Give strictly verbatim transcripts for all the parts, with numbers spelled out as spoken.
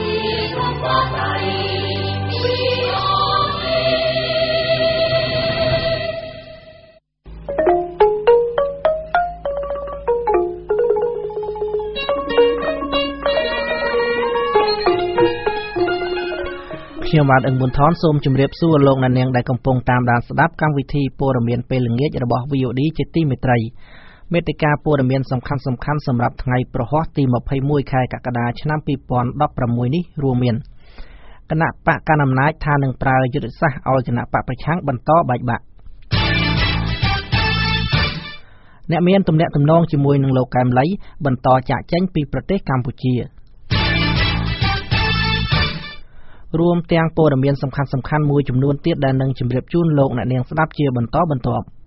ខ្ញុំបាទអឹងប៊ុនថនសូមជម្រាបសួរលោកអ្នកនាងដែលកំពុងតាមដានស្ដាប់កម្មវិធីព័ត៌មានពេលល្ងាចរបស់ វី អូ ឌី ជាទីមេត្រីមេតិការព័ត៌មានសំខាន់ៗសម្រាប់ថ្ងៃប្រហ័សទីម្ភៃមួយខែកក្កដាឆ្នាំពីរពាន់ដប់ប្រាំមួយនេះរួមមានគណៈបកកណ្ដាលអំណាចថានឹងប្រើយុទ្ធសាស្ត្រឲ្យគណៈបកប្រឆាំងបន្តបែកបាក់អ្នកមានទំនាក់ទំនងជាមួយនឹងលោកកែមលីបន្តចាកចេញពីប្រទេសកម្ពុជារួមទាំងព័ត៌មានសំខាន់ៗមួយចំនួនទៀតដែលនឹងជម្រាបជូនលោកអ្នកនាងស្ដាប់ជាបន្តបន្ទាប់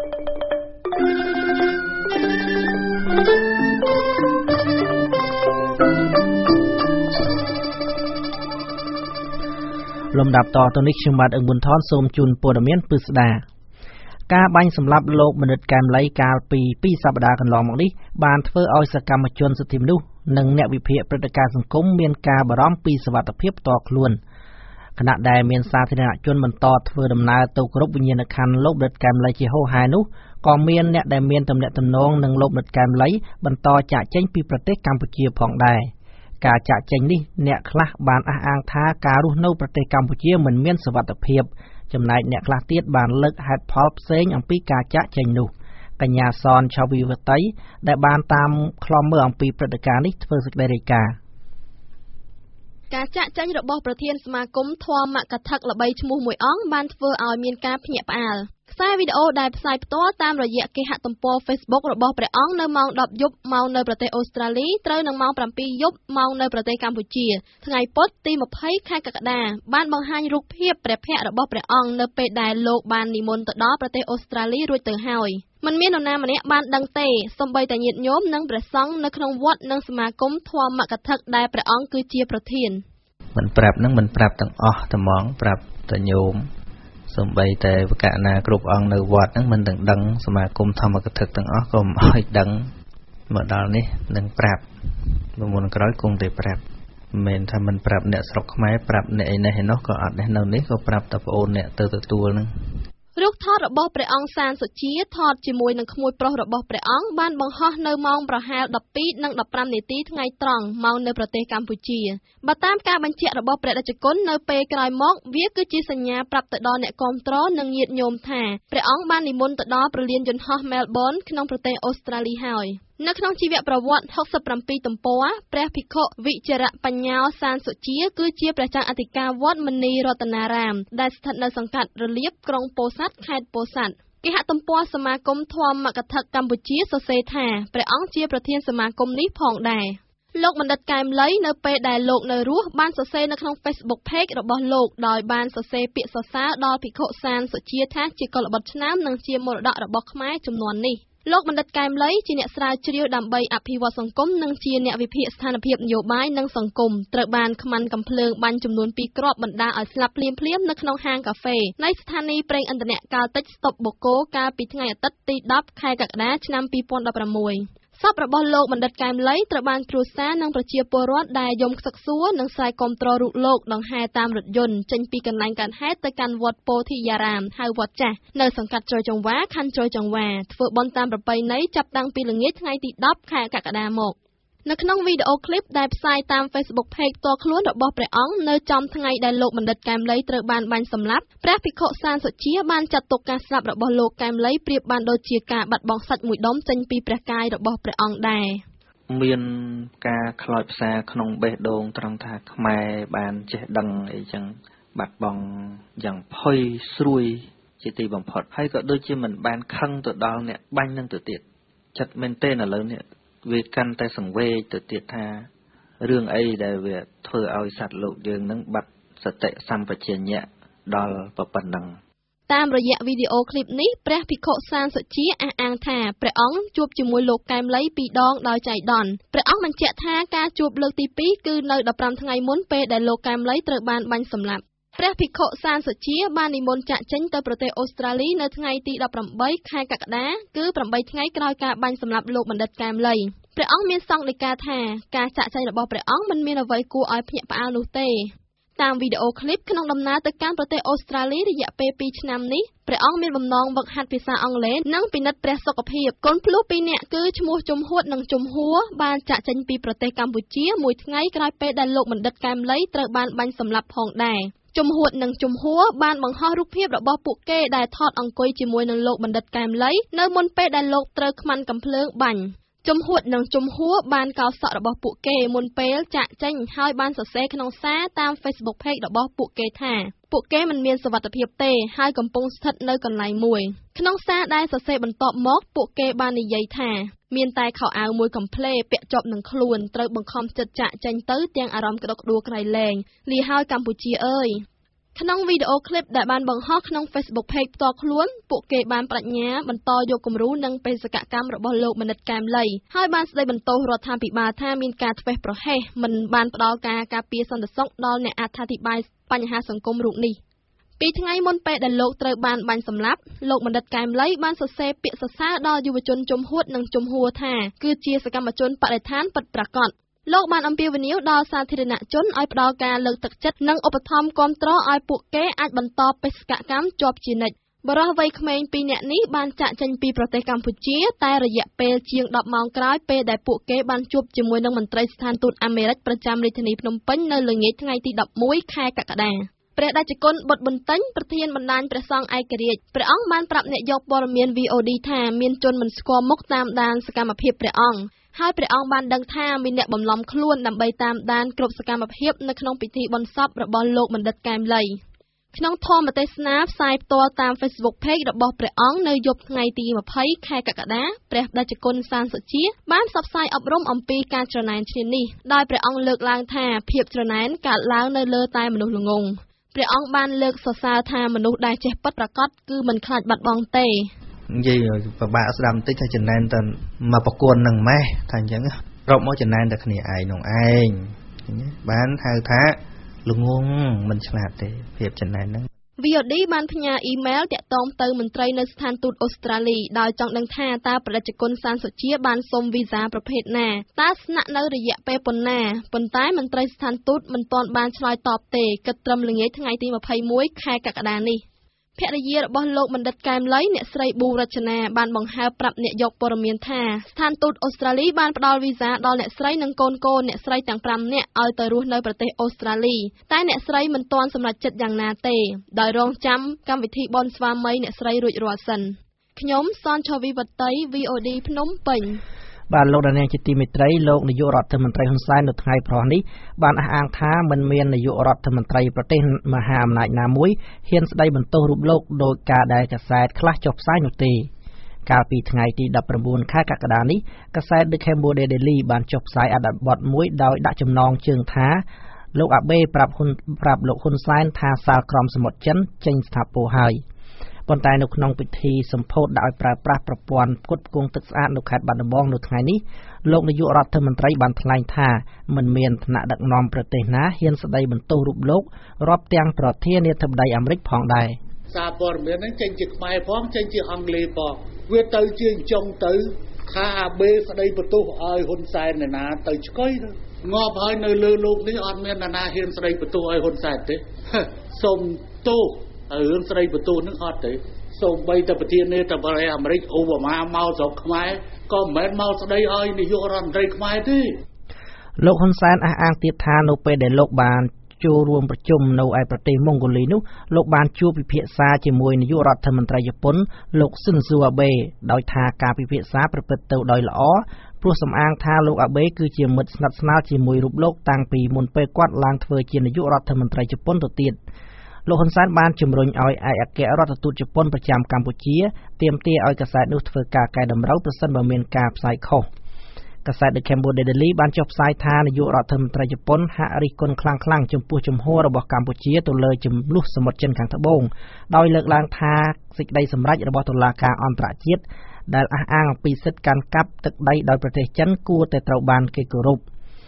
លំដាប់តទៅនេះខ្ញុំបាទអឹងប៊ុនថនសូមជូនព័ត៌មានពិស្ដាការបាញ់សម្លាប់លោកមនិតកែមលីកាលពីពីរសប្តាហ៍កន្លងមកនេះបានធ្វើឲ្យសកម្មជនសិទ្ធិមនុស្សនិងអ្នកវិភាគព្រឹត្តិការណ៍សង្គមមានការបារម្ភពីសុវត្ថិភាពផ្ទាល់ខ្លួនខណៈដែលមានសាធារណជនបន្តធ្វើដំណើរទៅគោរពវិញ្ញាណក្ខន្ធលោកមនិតកែមលីជាហូរហែនោះក៏មានអ្នកដែលមានទំនាក់ទំនងនឹងលោកមនិតកែមលីបន្តចាកចេញពីប្រទេសកម្ពុជាផងដែរការចាកចេញនេះអ្នកខ្លះបានអះអាងថាការរស់នៅប្រទេសកម្ពុជាមិនមានសុវត្ថិភាពចំណែកអ្នកខ្លះទៀតបានលើកហេតុផលផ្សេងអំពីការចាកចេញនោះកញ្ញាសនឆាវីវតីដែលបានតាមខ្លំមើលអំពីព្រឹត្តិការណ៍នេះធ្វើសេចក្តីរាយការណ៍ការចាក់ចេញរបស់ប្រធានសមាគមធម្មកថាល្បីឈ្មោះមួយអង្គបានធ្វើឲ្យមានការភ្ញាក់ផ្អើលខ្សែវីដេអូដែលផ្សាយផ្ទាល់តាមរយៈគេហទំព័រ Facebook របស់ព្រះអង្គនៅម៉ោងដប់យប់ម៉ោងនៅប្រទេសអូស្ត្រាលីត្រូវនឹងម៉ោងប្រាំពីរយប់ម៉ោងនៅប្រទេសកម្ពុជាថ្ងៃពុធទីម្ភៃខែកក្កដាបានបង្ហាញរូបភាពព្រះភ័ក្ត្ររបស់ព្រះអង្គនៅពេលដែលលោកបាននិមន្តទៅដល់ប្រទេសអូស្ត្រាលីរួចទៅហើយមិនមាននរណាម្នាក់បានដឹងទេសូម្បីតែញាតិញោមនិងព្រះសង្ឃនៅក្នុងវត្តនិងសមាគមធម្មកថាដែលព្រះអង្គគឺជាប្រធានមិនប្រាប់នឹងមិនប្រាប់ទាំងអស់តែហ្មងប្រាប់តែញោមសំបីតែវកណាគ្រប់អង្គនៅវត្តហ្នឹងមិនទាំងដឹងសមាគមធម្មកថាទាំងអស់ក៏មិនឲ្យដឹងមកដល់នេះនឹងប្រាប់មុនក្រោយគង់តែប្រាប់មិនមែនថាមិនប្រាប់អ្នកស្រុកខ្មែរប្រាប់អ្នកឯនេះឯនោះក៏អត់ដែរនៅនេះក៏ប្រាប់តែប្អូនអ្នកទៅទទួលហ្នឹងរូបថតរបស់ព្រះអង្គសានសុជាថតជាមួយនឹងក្មួយប្រុសរបស់ព្រះអង្គបានបង្ហោះនៅម៉ោងប្រហែលដប់ពីរនិងដប់ប្រាំនាទីថ្ងៃត្រង់ម៉ោងនៅប្រទេសកម្ពុជាបើតាមការបញ្ជាក់របស់ព្រះតេជគុណនៅពេលក្រោយមកវាគឺជាសញ្ញាប្រាប់ទៅដល់អ្នកគាំទ្រនិងញាតិញោមថាព្រះអង្គបាននិមន្តទៅដល់ព្រលានយន្តហោះ Melbourne ក្នុងប្រទេសអូស្ត្រាលីហើយនៅក្នុងជីវប្រវត្តិហុកសិបប្រាំពីរទំព័រព្រះភិក្ខុវិជរបញ្ញោសានសុជាគឺជាព្រះចៅអធិការវត្តមនីរតនារាមដែលស្ថិតនៅសង្កាត់រលៀបក្រុងពោធិ៍សាត់ខេត្តពោធិ៍សាត់គេហទំព័រសមាគមធម្មកថាកម្ពុជាសរសេរថាព្រះអង្គជាប្រធានសមាគមនេះផងដែរលោកបណ្ឌិតកែមលីនៅពេលដែលលោកនៅរស់បានសរសេរនៅក្នុង Facebook Page របស់លោកដោយបានសរសេរពាក្យសរសើរដល់ភិក្ខុសានសុជាថាជាកុលបុត្រឆ្នើមនិងជាមរតករបស់ខ្មែរជំនាន់នេះលោកបណ្ឌិតកែមលីជាអ្នកស្រាវជ្រាវដើម្បីអភិវឌ្ឍសង្គមនិងជាអ្នកវិភាគស្ថានភាពនយោបាយនិងសង្គមត្រូវបានខ្មាន់កំភ្លើងបាញ់ចំនួនពីរគ្រាប់បណ្ដាលឲ្យស្លាប់ភ្លាមៗនៅក្នុងហាងកាហ្វេនៃស្ថានីយ៍ប្រេងឥន្ធនៈកាល់តិចស្តុបបូកូកាលពីថ្ងៃអាទិត្យទីដប់ខែកក្កដាឆ្នាំពីរពាន់ដប់ប្រាំមួយសពរបស់លោកបណ្ឌិតកែមលីត្រូវបានគ្រួសារនិងប្រជាពលរដ្ឋដែលយំខ្សឹកសួរនិងស្រែកគាំទ្ររូបលោកដង្ហែតាមរថយន្តចេញពីកន្លែងកើតហេតុទៅកាន់វត្តពោធិយារាមហៅវត្តចាស់នៅសង្កាត់ជ្រោយចង្វាខណ្ឌជ្រោយចង្វាធ្វើបុណ្យតាមប្រពៃណីចាប់តាំងពីល្ងាចថ្ងៃទីដប់ខែកក្កដាមកនៅក្នុងវីដេអូឃ្លីបដែលផ្សាយតាម Facebook Page ផ្ទាល់ខ្លួនរបស់ព្រះអង្គនៅចំថ្ងៃដែលលោកបណ្ឌិតកែមលីត្រូវបានបាញ់សម្លាប់ព្រះភិក្ខុសានសុជាបានចាត់ទុកការស្លាប់របស់លោកកែមលីប្រៀបបានដូចជាការបាត់បង់សាច់មួយដុំចេញពីព្រះកាយរបស់ព្រះអង្គដែរមានការខ្លោចផ្សាក្នុងបេះដូងត្រង់ថាខ្មែរបានចេះដឹងអីចឹងបាត់បង់យ៉ាងផុយស្រួយជាទីបំផុតហើយក៏ដូចជាមិនបានខឹងទៅដល់អ្នកបាញ់នឹងទៅទៀតចិត្តមែនទេឥឡូវនេះវាកាន់តែសង្វេគទៅទៀតថារឿងអីដែលវាធ្វើឲ្យសត្វលោកយើងនឹងបាត់សតិសម្បជញ្ញៈដល់ប៉ុណ្ណឹងតាមរយៈវីដេអូឃ្លីបនេះព្រះភិក្ខុសានសុជាអះអាងថាព្រះអង្គជួបជាមួយលោកកែមលីពីរដងដោយចៃដន្យព្រះអង្គបញ្ជាក់ថាការជួបលើកទីពីរគឺនៅដប់ប្រាំថ្ងៃមុនពេលដែលលោកកែមលីត្រូវបានបាញ់សម្លាប់ព្រះភិក្ខុសានសុជាបាននិមន្តចាកចេញទៅប្រទេសអូស្ត្រាលីនៅថ្ងៃទីដប់ប្រាំបីខែកក្កដាគឺប្រាំបីថ្ងៃក្រោយការបាញ់សម្លាប់លោកបណ្ឌិតកែមលីព្រះអង្គមានសង្ឃដីកាថាការចាក់ចែងរបស់ព្រះអង្គមិនមានអ្វីគួរឲ្យភ្ញាក់ផ្អើលនោះទេតាមវីដេអូឃ្លីបក្នុងដំណើរទៅកាន់ប្រទេសអូស្ត្រាលីរយៈពេលពីរឆ្នាំនេះព្រះអង្គមានបំណងវឹកហាត់ភាសាអង់គ្លេសនិងពិនិត្យព្រះសុខភាពកូនភ្លោះពីរនាក់គឺឈ្មោះជំហួតនិងជំហួរបានចាក់ចេញពីប្រទេសកម្ពុជាមួយថ្ងៃក្រោយពេលដែលលោកបណ្ឌិតកែមលីត្រូវបានបាញ់សម្លាប់ផងដែរជំហួតនិងជំហួរបានបង្ហោះរូបភាពរបស់ពួកគេដែលថតអង្គុយជាមួយនឹងលោកបណ្ឌិតកែមលីនៅមុនពេលដែលលោកត្រូវខ្មាន់កាំភ្លើងបាញ់ជំហួតនិងជំហួរបានកោរសក់របស់ពួកគេមុនពេលចាក់ចេញហើយបានសរសេរក្នុងសារតាម Facebook Page របស់ពួកគេថាពួកគេមិនមានសុវត្ថិភាពទេហើយកំពុងស្ថិតនៅកន្លែងមួយក្នុងសារដែលសរសេរបន្ទាប់មកពួកគេបាននិយាយថាមានតែខោអាវមួយកំភ្លេពាក់ជាប់នឹងខ្លួនត្រូវបង្ខំចិត្តចាក់ចេញទៅទាំងអារម្មណ៍ក្តុកក្តួលក្រៃលែងលីហើយកម្ពុជាអើយក្នុងវីដេអូឃ្លីបដែលបានបង្ហោះក្នុង Facebook Page ផ្ទាល់ខ្លួនពួកគេបានបញ្ញាបន្តយកគំរូនិងបេសកកម្មរបស់លោកមនិតកែមលីហើយបានស្ដីបន្ទោសរដ្ឋាភិបាលថាមានការធ្វេសប្រហែសមិនបានផ្ដល់ការការពារសន្តិសុខដល់អ្នកអត្ថាធិប្បាយបញ្ហាសង្គមរូបនេះពីថ្ងៃមុនពេលដែលលោកត្រូវបានបាញ់សម្លាប់លោកមនិតកែមលីបានសរសេរពាក្យសរសើរដល់យុវជនជំហួតនិងជំហួរថាគឺជាសកម្មជនបដិឋានពិតប្រាកដលោកបានអំពាវនាវដល់សាធារណជនឲ្យផ្ដល់ការលើកទឹកចិត្តនិងឧបត្ថម្ភគាំទ្រឲ្យពួកគេអាចបន្តបេសកកម្មជាប់ជានិច្ចបរិះវ័យក្មេងពីរនាក់នេះបានចាក់ចេញពីប្រទេសកម្ពុជាតែរយៈពេលជាងដប់ម៉ោងក្រោយពេលដែលពួកគេបានជួបជាមួយនឹងមន្ត្រីស្ថានទូតអាមេរិកប្រចាំរាជធានីភ្នំពេញនៅល្ងាចថ្ងៃទីដប់មួយខែកក្កដាព្រះតេជគុណបុត្របន្ទិញប្រធានបណ្ដាញព្រះសង្ឃឯករាជ្យព្រះអង្គបានប្រាប់អ្នកយកព័ត៌មាន វី អូ ឌី ថាមានជនមិនស្គាល់មុខតាមដានសកម្មភាពព្រះអង្គហើយព្រះអង្គបានដឹងថាមានអ្នកបំឡំខ្លួនដើម្បីតាមដានគ្រប់សកម្មភាពនៅក្នុងពិធីបុណ្យសពរបស់លោកបណ្ឌិតកែមលីក្នុងធម៌ទេសនាផ្សាយផ្ទាល់តាម Facebook Page របស់ព្រះអង្គនៅយប់ថ្ងៃទីម្ភៃខែកក្កដាព្រះតេជគុណសានសុជាបានផ្សព្វផ្សាយអប់រំអំពីការច្រណែនឈ្នានីសដោយព្រះអង្គលើកឡើងថាភាពច្រណែនកើតឡើងនៅលើតែមនុស្សល្ងង់ព្រះអង្គបានលើកសរសើរថាមនុស្សដែលចេះពិតប្រាកដគឺមិនខ្លាចបាត់បង់ទេនិយាយពិបាកស្ដាប់បន្តិចថាចំណែនតែមកប្រគួននឹងម៉េះថាអញ្ចឹងរកមកចំណែនតែគ្នាឯងនោះឯងបានហៅថាល្ងងមិនឆ្លាតទេភាពចំណែនហ្នឹងវី អូ ឌី បានផ្ញើអ៊ីមែលតាក់ទងទៅមន្ត្រីនៅស្ថានទូតអូស្ត្រាលីដោយចង់ដឹងថាតើព្រះតេជគុណសានសុជាបានសុំវីសាប្រភេទណាតើស្នាក់នៅរយៈពេលប៉ុណ្ណាប៉ុន្តែមន្ត្រីស្ថានទូតមិនទាន់បានឆ្លើយតបទេគិតត្រឹមល្ងាចថ្ងៃទីម្ភៃមួយខែកក្កដានេះភរិយារបស់លោកបណ្ឌិតកែមលីអ្នកស្រីប៊ូរចនាបានបង្ហើបប្រាប់អ្នកយកព័ត៌មានថាស្ថានទូតអូស្ត្រាលីបានផ្ដល់វីសាដល់អ្នកស្រីនិងកូនកូនអ្នកស្រីទាំងប្រាំនាក់ឲ្យទៅរស់នៅប្រទេសអូស្ត្រាលីតែអ្នកស្រីមិនទាន់សម្រេចចិត្តយ៉ាងណាទេដោយរងចាំកម្មវិធីបុណ្យស្វាមីអ្នកស្រីរួចរាល់សិនខ្ញុំសនឆវីវតី វី អូ ឌី ភ្នំពេញបាទលោកដានៀងជាទីមេត្រីលោកនាយករដ្ឋមន្ត្រីហ៊ុនសែននៅថ្ងៃប្រហ័សនេះបានអះអាងថាមិនមាននាយករដ្ឋមន្ត្រីប្រទេសមហាអំណាចណាមួយហ៊ានស្ដីបន្ទោសរូបលោកដោយការដែលកាសែតខ្លះចុះផ្សាយនោះទេកាលពីថ្ងៃទីដប់ប្រាំបួនខែកក្កដានេះកាសែត The Cambodia Daily បានចុះផ្សាយអត្ថបទមួយដោយដាក់ចំណងជើងថាលោកអាបេប្រាប់ហ៊ុនប្រាប់លោកហ៊ុនសែនថាសាលក្រមសមុទ្រចិនចេញស្ថាពរហើយប៉ុន្តែនៅក្នុងពិធីសម្ពោធដោយប្រើប្រាស់ប្រព័ន្ធផ្គត់ផ្គង់ទឹកស្អាតនៅខេត្តបាត់ដំបងនៅថ្ងៃនេះលោកនាយករដ្ឋមន្ត្រីបានថ្លែងថាមិនមានថ្នាក់ដឹកនាំប្រទេសណាហ៊ានស្ដីបន្ទោសរូបលោករាប់ទាំងប្រធានាធិបតីអាមេរិកផងដែរសារព័ត៌មានហ្នឹងចេញជាខ្មែរផងចេញជាអង់គ្លេសផងវាទៅជាអញ្ចឹងទៅថាអាបេស្ដីបន្ទោសឲ្យហ៊ុនសែនឯណាទៅឆ្កុយទៅងាប់ហើយនៅលើលោកនេះអត់មានណាហ៊ានស្ដីបន្ទោសឲ្យហ៊ុនសែនទេសុំទោសរឿងស្រីបន្ទូនឹងអត់ទេសូម្បីតែប្រធានាធិបតីអាមេរិកអូបាម៉ាមកស្រុកខ្មែរក៏មិនមែនមកស្ដីឲ្យនាយករដ្ឋមន្ត្រីខ្មែរទេលោកហ៊ុនសែនអះអាងទៀតថានៅពេលដែលលោកបានចូលរួមប្រជុំនៅឯប្រទេសម៉ុងហ្គូលីនោះលោកបានជួបពិភាក្សាជាមួយនាយករដ្ឋមន្ត្រីជប៉ុនលោកស៊ិនស៊ូអាបេដោយថាការពិភាក្សាប្រព្រឹត្តទៅដោយល្អព្រោះសំអាងថាលោកអាបេគឺជាមិត្តស្និទ្ធស្នាលជាមួយរូបលោកតាំងពីមុនពេលគាត់ឡើងធ្វើជានាយករដ្ឋមន្ត្រីជប៉ុនទៅទៀតលោកហ៊ុនសែនបានជំរុញឲ្យឯកអគ្គរដ្ឋទូតជប៉ុនប្រចាំកម្ពុជាទាមទារឲ្យកាសែតនោះធ្វើការកែតម្រូវប្រសិនបើមានការផ្សាយខុសកាសែត The Cambodia Daily បានចុះផ្សាយថានាយករដ្ឋមន្ត្រីជប៉ុនហាក់រិះគន់ខ្លាំងៗចំពោះជំហររបស់កម្ពុជាទៅលើចំនួនសមុទ្រចិនខាងត្បូងដោយលើកឡើងថាសេចក្តីសម្រេចរបស់តុលាការអន្តរជាតិដែលអះអាងអំពីសិទ្ធិកាន់កាប់ទឹកដីដោយប្រទេសចិនគួរតែត្រូវបានគេគោរព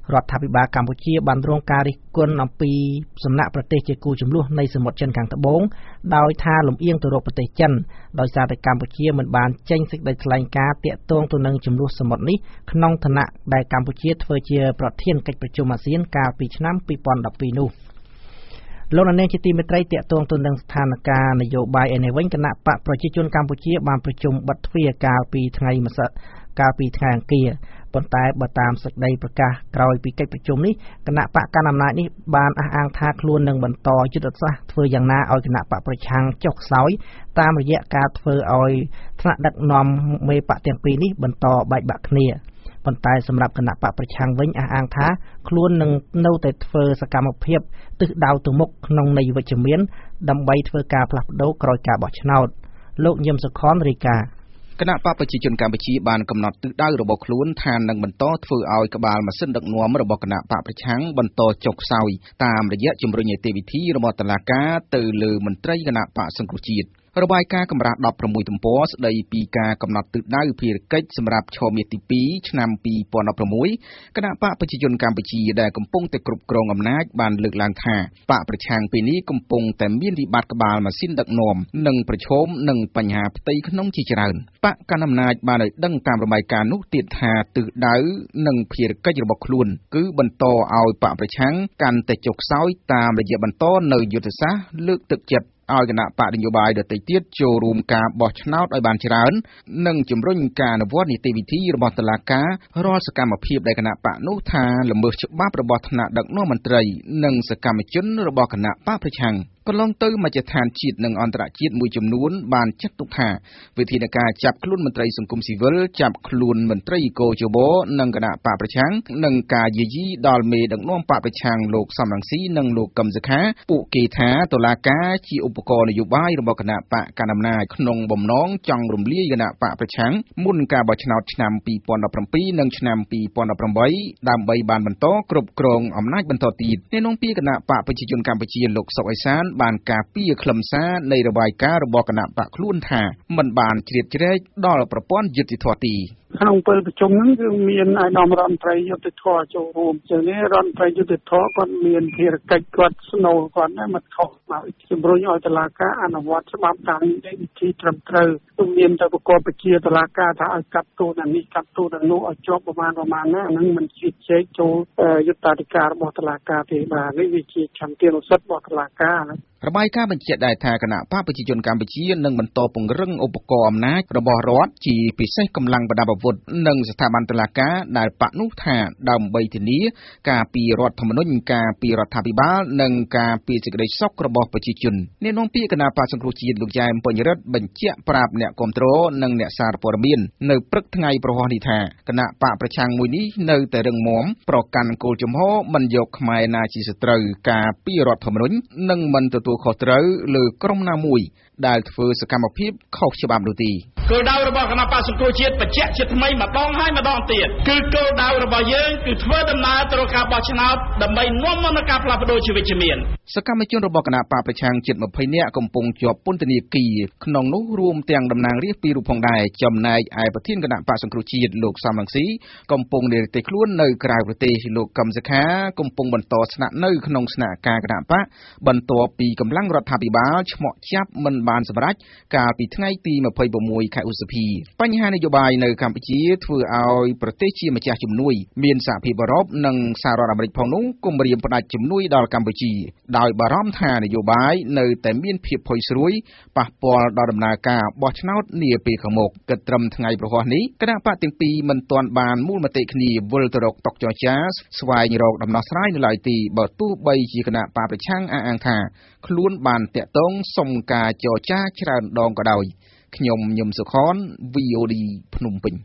រដ្ឋាភិបាលកម្ពុជាបានរងការរិះគន់អំពីសំណាក់ប្រទេសជាគូជម្លោះនៃសមុទ្រចិនខាងត្បូងដោយថាលំអៀងទៅរកប្រទេសចិនដោយសារតែកម្ពុជាមិនបានចេញសេចក្តីថ្លែងការណ៍ទាក់ទងទៅនឹងជម្លោះសមុទ្រនេះក្នុងឋានៈដែលកម្ពុជាធ្វើជាប្រធានកិច្ចប្រជុំអាស៊ានកាលពីឆ្នាំពីរពាន់ដប់ពីរនោះលោកនាងជាទីមេត្រីទាក់ទងទៅនឹងស្ថានភាពនយោបាយឯនេះវិញគណៈបកប្រជាជនកម្ពុជាបានប្រជុំបិទទ្វារកាលពីថ្ងៃម្សិលកាលពីថ្ងៃអង្គារប៉ុន្តែបើតាមសេចក្តីប្រកាសក្រោយពីកិច្ចប្រជុំនេះគណៈបកកណ្ដាលអំណាចនេះបានអះអាងថាខ្លួននឹងបន្តយុទ្ធសាស្ត្រធ្វើយ៉ាងណាឲ្យគណៈបកប្រឆាំងចុះខ្សោយតាមរយៈការធ្វើឲ្យថ្នាក់ដឹកនាំមេបកទាំងពីរនេះបន្តបែកបាក់គ្នាប៉ុន្តែសម្រាប់គណៈបកប្រឆាំងវិញអះអាងថាខ្លួននឹងនៅតែធ្វើសកម្មភាពទិសដៅទៅមុខក្នុងន័យវិជ្ជមានដើម្បីធ្វើការផ្លាស់ប្ដូរក្រោយការបោះឆ្នោតលោកញឹមសុខនរាយការណ៍គណៈបកប្រជាជនកម្ពុជាបានកំណត់ទិសដៅរបស់ខ្លួនថានឹងបន្តធ្វើឲ្យក្បាលម៉ាស៊ីនដឹកនាំរបស់គណៈបកប្រឆាំងបន្តចុះខ្សោយតាមរយៈជំរុញនីតិវិធីរបស់តុលាការទៅលើមន្ត្រីគណៈបកសង្គ្រោះជាតិរបាយការណ៍កម្រាស់ដប់ប្រាំមួយទំព័រស្ដីពីការកំណត់ទិសដៅភារកិច្ចសម្រាប់ឆមាសទីពីរឆ្នាំពីរពាន់ដប់ប្រាំមួយគណៈបកប្រជាជនកម្ពុជាដែលកំពុងតែគ្រប់គ្រងអំណាចបានលើកឡើងថាបកប្រឆាំងពេលនេះកំពុងតែមានវិបត្តិក្បាលម៉ាស៊ីនដឹកនាំនិងប្រឈមនឹងបញ្ហាផ្ទៃក្នុងជាច្រើនបកកណ្ដាលអំណាចបានឲ្យដឹងតាមរបាយការណ៍នោះទៀតថាទិសដៅនិងភារកិច្ចរបស់ខ្លួនគឺបន្តឲ្យបកប្រឆាំងកាន់តែចុះខ្សោយតាមរយៈបន្តនៅយុទ្ធសាស្ត្រលើកទឹកចិត្តឲ្យគណៈបកនយោបាយដទៃទៀតចូលរួមការបោះឆ្នោតឲ្យបានច្រើននិងជំរុញការអនុវត្តនីតិវិធីរបស់តុលាការរាល់សកម្មភាពដែលគណៈបកនោះថាល្មើសច្បាប់របស់ថ្នាក់ដឹកនាំមន្ត្រីនិងសកម្មជនរបស់គណៈបកប្រឆាំងកន្លងទៅមជ្ឈដ្ឋានជាតិនិងអន្តរជាតិមួយចំនួនបានចាត់ទុកថាវិធានការចាប់ខ្លួនមន្ត្រីសង្គមស៊ីវិលចាប់ខ្លួនមន្ត្រីកោជបនិងគណៈបកប្រឆាំងនិងការយាយីដល់មេដឹកនាំបកប្រឆាំងលោកសំរងស៊ីនិងលោកកឹមសុខាពួកគេថាតុលាការជាឧបករណ៍នយោបាយរបស់គណៈបកកណ្ដាលអំណាចក្នុងបំណងចង់រំលាយគណៈបកប្រឆាំងមុនការបោះឆ្នោតឆ្នាំពីរពាន់ដប់ប្រាំពីរនិងឆ្នាំពីរពាន់ដប់ប្រាំបីដើម្បីបានបន្តគ្រប់គ្រងអំណាចបន្តទៀតអ្នកនាំពាក្យគណៈបកប្រជាជនកម្ពុជាលោកសុកអេសានបានការពារខ្លឹមសារនៃរបាយការណ៍របស់គណៈបកខ្លួនថាមិនបានជ្រៀតជ្រែកដល់ប្រព័ន្ធយុត្តិធម៌ទីក្នុងពេលប្រជុំហ្នឹងគឺមានអាយដាមរដ្ឋមន្ត្រីយុត្តិធម៌ចូលរួមចឹងនេះរដ្ឋមន្ត្រីយុត្តិធម៌គាត់មានភារកិច្ចគាត់ស្នូលគាត់ដែរមកខុសមកជំរុញឲ្យតុលាការអនុវត្តច្បាប់តាមនីតិវិធីត្រឹមត្រូវគឺមានតែប្រកបប្រជាតុលាការថាឲ្យកាត់ទោសអានេះកាត់ទោសអានោះឲ្យជាប់ប្រមាណប្រមាណណាហ្នឹងមិនជិះជែកចូលយុត្តិធម៌របស់តុលាការទេបាទនេះវាជាឆន្ទានុសិទ្ធិរបស់តុលាការណារបាយការណ៍បញ្ជាក់ដែរថាគណៈបកប្រជាជនកម្ពុជានឹងបន្តពង្រឹងឧបករណ៍អំណាចរបស់រដ្ឋជាពិសេសកម្លាំងប្រដាប់អាវុធនិងស្ថាប័នតុលាការដែលបកនោះថាដើម្បីធានាការពីរដ្ឋធម្មនុញ្ញការពីរដ្ឋាភិបាលនិងការពីសេចក្តីសុខរបស់ប្រជាជនអ្នកនាំពាក្យគណៈបកសង្គ្រោះជាតិលោកយ៉ែមពញ្ញរិទ្ធបញ្ជាក់ប្រាប់អ្នកគាំទ្រនិងអ្នកសារព័ត៌មាននៅព្រឹកថ្ងៃប្រហោះនេះថាគណៈបកប្រឆាំងមួយនេះនៅតែរឹងមាំប្រកាន់គោលជំហរមិនយកខ្មែរណាជាសត្រូវការពីរដ្ឋធម្មនុញ្ញនិងមិនទទួលខុសត្រូវលើក្រុមណាមួយដែលធ្វើសកម្មភាពខុសច្បាប់នោះទេគោលដៅរបស់គណៈបក្សសង្គ្រោះជាតិបញ្ជាក់ជាថ្មីម្ដងហើយម្ដងទៀតគឺគោលដៅរបស់យើងគឺធ្វើដំណើរទៅរកការបោះឆ្នោតដើម្បីនាំមកនូវការផ្លាស់ប្ដូរជាវិជ្ជមានសកម្មជនរបស់គណៈបកប្រឆាំងជិតម្ភៃនាក់កំពុងជាប់ពន្ធនាគារក្នុងនោះរួមទាំងតំណាងរាស្ត្រពីររូបផងដែរចំណែកឯប្រធានគណៈបកសង្គ្រោះជាតិលោកសំរងស៊ីកំពុងនិរទេសខ្លួននៅក្រៅប្រទេសលោកកឹមសុខាកំពុងបន្តស្នាក់នៅក្នុងស្នាក់ការគណៈបកបន្ទាប់ពីកម្លាំងរដ្ឋាភិបាលឈ្មោះចាប់មិនបានសម្រេចកាលពីថ្ងៃទីម្ភៃប្រាំមួយខែឧសភាបញ្ហានយោបាយនៅកម្ពុជាធ្វើឲ្យប្រទេសជាម្ចាស់ជំនួយមានសហភាពអឺរ៉ុបនិងសហរដ្ឋអាមេរិកផងនោះគំរាមផ្ដាច់ជំនួយដល់កម្ពុជាដោយបារម្ភថានយោបាយនៅតែមានភាពផុយស្រួយប៉ះពាល់ដល់ដំណើរការបោះឆ្នោតនាពេលខាងមុខគិតត្រឹមថ្ងៃប្រហោះនេះគណៈបកទាំងពីរមិនទាន់បានមូលមតិគ្នាវិលទៅរកតុចរចាស្វែងរកដំណោះស្រាយនៅឡើយទេបើទោះបីជាគណៈបកប្រឆាំងអះអាងថាខ្លួនបានតាក់ទងសុំការចរចាច្រើនដងក៏ដោយខ្ញុំញឹមសុខន វី អូ ឌី ភ្នំពេញ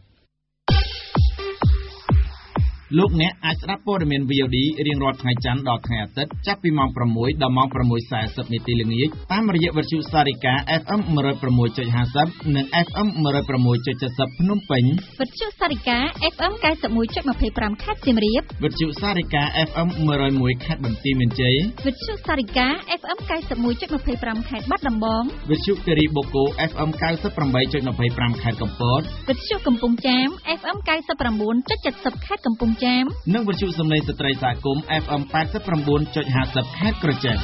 លោកអ្នកអាចស្ដាប់ព័ត៌មាន វី អូ ឌី រៀងរាល់ថ្ងៃច័ន្ទដល់ថ្ងៃអាទិត្យចាប់ពីម៉ោងប្រាំមួយដល់ម៉ោងប្រាំមួយសែសិបនាទីល្ងាចតាមរយៈវិទ្យុសារិកា អេហ្វ អេម một không sáu chấm hai không និង អេហ្វ អេម một không sáu chấm bảy không ភ្នំពេញវិទ្យុសារិកា អេហ្វ អេម 九十một chấm hai mươi lăm ខេត្តសៀមរាបវិទ្យុសារិកា អេហ្វ អេម một không một ខេត្តបន្ទាយមានជ័យវិទ្យុសារិកា អេហ្វ អេម 九十một chấm hai mươi lăm ខេត្តបាត់ដំបងវិទ្យុគិរីបូកូ អេហ្វ អេម 九十八chấm hai mươi lăm ខេត្តកំពតវិទ្យុកំពង់ចាម អេហ្វ អេម 九十chín chấm bảy mươi ខេត្តកំពង់ចាមនិងវិទ្យុសំឡេងស្ត្រីសហគមន៍ เอฟ เอ็ม แปดสิบเก้าจุดห้าสิบ ខេត្តក្រចេះ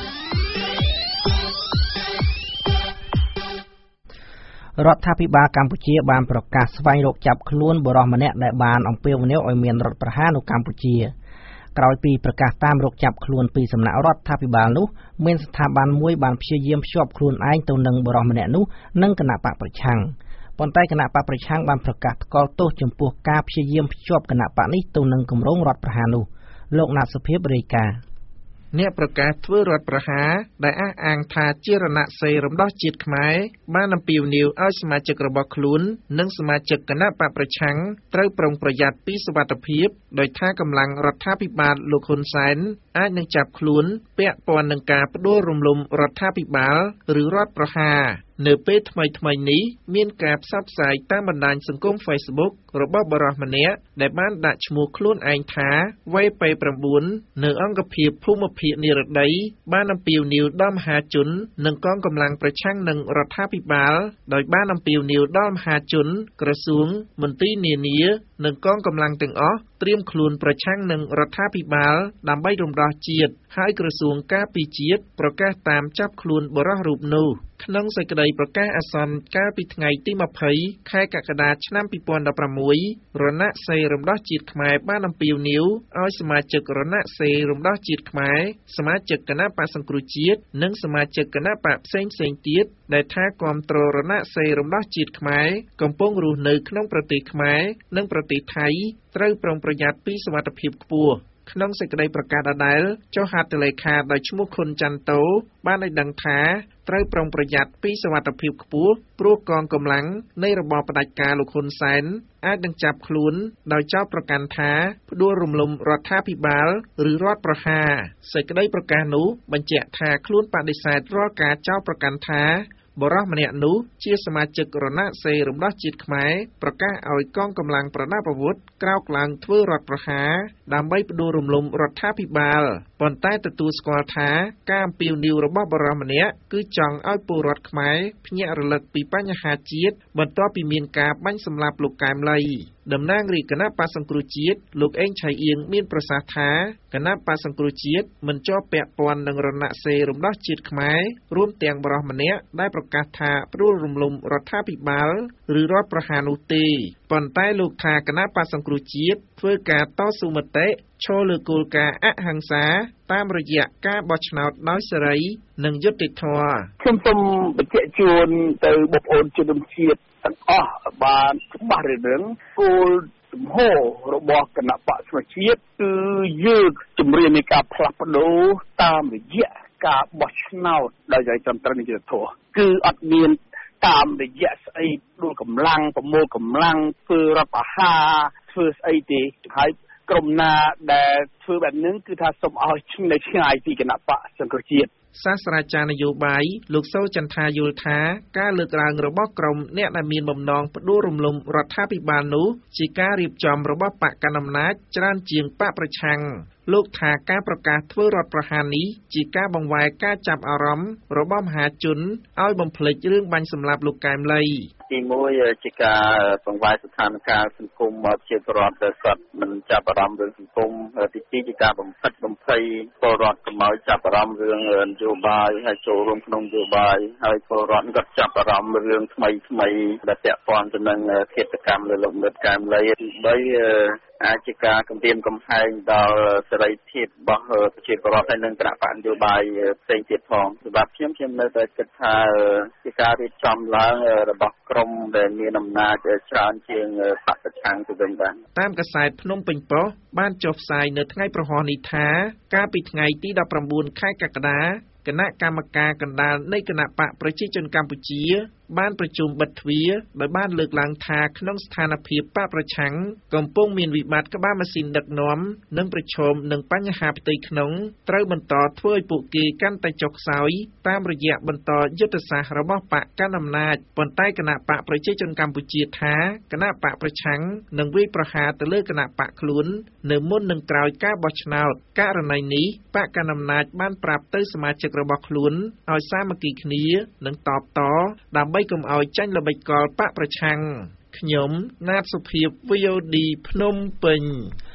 រដ្ឋាភិបាលកម្ពុជាបានប្រកាសស្វែងរកចាប់ខ្លួនបុរសម្នាក់ដែលបានអំពាវនាវឲ្យមានរដ្ឋប្រហារនៅកម្ពុជាក្រោយពីប្រកាសតាមរកចាប់ខ្លួនពីសំណាក់រដ្ឋាភិបាលនោះមានស្ថាប័នមួយបានព្យាយាមភ្ជាប់ខ្លួនឯងទៅនឹងបុរសម្នាក់នោះនិងគណៈបកប្រឆាំងប៉ុន្តែគណៈបកប្រឆាំងបានប្រកាសថ្កោលទោសចំពោះការព្យាយាមភ្ជាប់គណៈបកនេះទៅនឹងគម្រោងរដ្ឋប្រហារនោះលោកណាត់សុភាពរាយការណ៍អ្នកប្រកាសធ្វើរដ្ឋប្រហារដែលអះអាងថាជារណសិរ្សរំដោះជាតិខ្មែរបានអំពាវនាវឲ្យសមាជិករបស់ខ្លួននិងសមាជិកគណៈបកប្រឆាំងត្រូវប្រុងប្រយ័ត្នពីសុវត្ថិភាពដោយថាកម្លាំងរដ្ឋាភិបាលលោកហ៊ុនសែនអាចនឹងចាប់ខ្លួនពាក់ព័ន្ធនឹងការផ្ដួលរំលំរដ្ឋាភិបាលឬរដ្ឋប្រហារនៅពេលថ្មីថ្មីនេះមានការផ្សព្វផ្សាយតាមបណ្ដាញសង្គម Facebook របស់បរិសម្នាក់ដែលបានដាក់ឈ្មោះខ្លួនឯងថា វ៉េ ពេ 9 នៅអង្គភាពភូមិភាគនិរតីបានអំពាវនាវដល់មហាជននិងកងកម្លាំងប្រឆាំងនឹងរដ្ឋាភិបាលដោយបានអំពាវនាវដល់មហាជនក្រសួងមន្ទីរនានានិងកងកម្លាំងទាំងអស់ត្រៀមខ្លួនប្រឆាំងនឹងរដ្ឋាភិបាលដើម្បីរំដោះជាតិហើយក្រសួងការពារជាតិប្រកាសតាមចាប់ខ្លួនបរិសុទ្ធរូបនោះក្នុងសេចក្តីប្រកាសអាសន្នកាលពីថ្ងៃទីยี่สิบខែកក្កដាឆ្នាំยี่สิบสิบหกរណសិរ្សរំដោះជាតិខ្មែរបានអំពាវនាវឲ្យសមាជិករណសិរ្សរំដោះជាតិខ្មែរសមាជិកគណៈបក្សសង្គ្រោះជាតិនិងសមាជិកគណៈបកផ្សេងៗទៀតដែលថាគាំទ្ររណសិរ្សរំដោះជាតិខ្មែរកំពុងរស់នៅក្នុងប្រទេសខ្មែរនិងប្រទេសថៃត្រូវប្រុងប្រយ័ត្នពីសុវត្ថិភាពខ្ពស់ក្នុងសេចក្តីប្រកាសដដែលចុះហត្ថលេខាដោយឈ្មោះខុនច័ន្ទតូបានឲ្យដឹងថាត្រូវប្រុងប្រយ័ត្នពីសុវត្ថិភាពខ្ពស់ព្រោះកងកម្លាំងនៃរបបផ្ដាច់ការលោកហ៊ុនសែនអាចនឹងចាប់ខ្លួនដោយចោទប្រកាន់ថាផ្ដួលរំលំរដ្ឋាភិបាលឬរដ្ឋប្រហារសេចក្តីប្រកាសនោះបញ្ជាក់ថាខ្លួនបដិសេធរាល់ការចោទប្រកាន់ថាបរិសម្នាក់នោះជាសមាជិករណសិរ្សរំដោះជាតិខ្មែរប្រកាសឲ្យកងកម្លាំងប្រដាប់អាវុធក្រោកឡើងធ្វើរដ្ឋប្រហារដើម្បីផ្ដួលរំលំរដ្ឋាភិបាលប៉ុន្តែទទួលស្គាល់ថាការអំពាវនាវរបស់បរិសម្នាក់គឺចង់ឲ្យពលរដ្ឋខ្មែរភ្ញាក់រលឹកពីបញ្ហាជាតិបន្ទាប់ពីមានការបាញ់សម្លាប់លោកកែមលីតំណាងរាជគណៈបក្សសង្គ្រោះជាតិលោកអេងឆៃអៀងមានប្រសាសន៍ថាគណៈបក្សសង្គ្រោះជាតិមិនជាប់ពាក់ព័ន្ធនឹងរណសិរ្សរំដោះជាតិខ្មែររួមទាំងបរិសម្នាក់ដែលប្រកាសថាផ្ដួលរំលំរដ្ឋាភិបាលឬរដ្ឋប្រហារនោះទេប៉ុន្តែលោកថាគណៈបក្សសង្គ្រោះជាតិធ្វើការតស៊ូមតិឈរលើគោលការណ៍អហិង្សាតាមរយៈការបោះឆ្នោតដោយសេរីនិងយុត្តិធម៌ខ្ញុំសូមបញ្ជាក់ជូនទៅបងប្អូនជនជាតិទាំងអស់បានច្បាស់រឿងគោលជំហររបស់គណៈបក្សសង្គ្រោះជាតិគឺយើងជំរាបនៃការផ្លាស់ប្ដូរតាមរយៈការបោះឆ្នោតដោយសេរីត្រឹមត្រូវនិងយុត្តិធម៌គឺអត់មានតាមរយៈស្អីដួលកម្លាំងប្រមូលកម្លាំងធ្វើរដ្ឋប្រហារធ្វើស្អីទេហើយក្រុមណាដែលធ្វើបែបហ្នឹងគឺថាសូមឲ្យនៅឆ្ងាយពីគណៈបក្សសង្គ្រោះជាតិសាស្ត្រាចារ្យនយោបាយលោកសូចន្ទាយល់ថាការលើកឡើងរបស់ក្រុមអ្នកដែលមានបំណងផ្ដួលរំលំរដ្ឋាភិបាលនោះជាការរៀបចំរបស់បកកណ្ដាលអំណាចច្រើនជាងបកប្រឆាំងលោកថាការប្រកាសធ្វើរដ្ឋប្រហារនេះជាការបង្វែរការចាប់អារម្មណ៍របស់មហាជនឲ្យបំភ្លេចរឿងបាញ់សម្លាប់លោកកែមលីទីមួយជាការបង្វែរស្ថានភាពសង្គមប្រជាពលរដ្ឋដែលគាត់មិនចាប់អារម្មណ៍រឿងសង្គមទីពីរជាការបំផិតបំភ័យពលរដ្ឋកុំឲ្យចាប់អារម្មណ៍រឿងនយោបាយហើយចូលរួមក្នុងនយោបាយហើយពលរដ្ឋគាត់ចាប់អារម្មណ៍រឿងថ្មីថ្មីដែលពាក់ព័ន្ធទៅនឹងឃាតកម្មលើលោកនិតកែមលីទីបីអាចជាការគំរាមកំហែងដល់សេរីភាពរបស់ប្រជាពលរដ្ឋហើយនិងគណៈបកនយោបាយផ្សេងទៀតផងសម្រាប់ខ្ញុំខ្ញុំនៅតែគិតថាជាការរៀបចំឡើងរបស់ក្រុមដែលមានអំណាចច្រើនជាងបកប្រឆាំងទៅវិញបាទតាមកាសែតភ្នំពេញប៉ុស្តិ៍បានចុះផ្សាយនៅថ្ងៃប្រហោះនេះថាកាលពីថ្ងៃទីដប់ប្រាំបួនខែកក្កដាគណៈកម្មការកណ្ដាលនៃគណៈបកប្រជាជនកម្ពុជាបានប្រជុំបិទទ្វារដោយបានលើកឡើងថាក្នុងស្ថានភាពបកប្រឆាំងកំពុងមានវិបត្តិក្បាលម៉ាស៊ីនដឹកនាំនិងប្រឈមនឹងបញ្ហាផ្ទៃក្នុងត្រូវបន្តធ្វើឲ្យពួកគេកាន់តែចុះខ្សោយតាមរយៈបន្តយុទ្ធសាស្ត្ររបស់បកកណ្ដាលអំណាចប៉ុន្តែគណៈបកប្រជាជនកម្ពុជាថាគណៈបកប្រឆាំងនឹងវាយប្រហារទៅលើគណៈបកខ្លួននៅមុននឹងក្រោយការបោះឆ្នោតករណីនេះបកកណ្ដាលអំណាចបានប្រាប់ទៅសមាជិករបស់ខ្លួនឲ្យសាមគ្គីគ្នានិងតបតដើម្បីកុំឲ្យចាញ់ល្បិចកលបកប្រឆាំងខ្ញុំណាតសុភាព វី អូ ឌី ភ្នំពេញ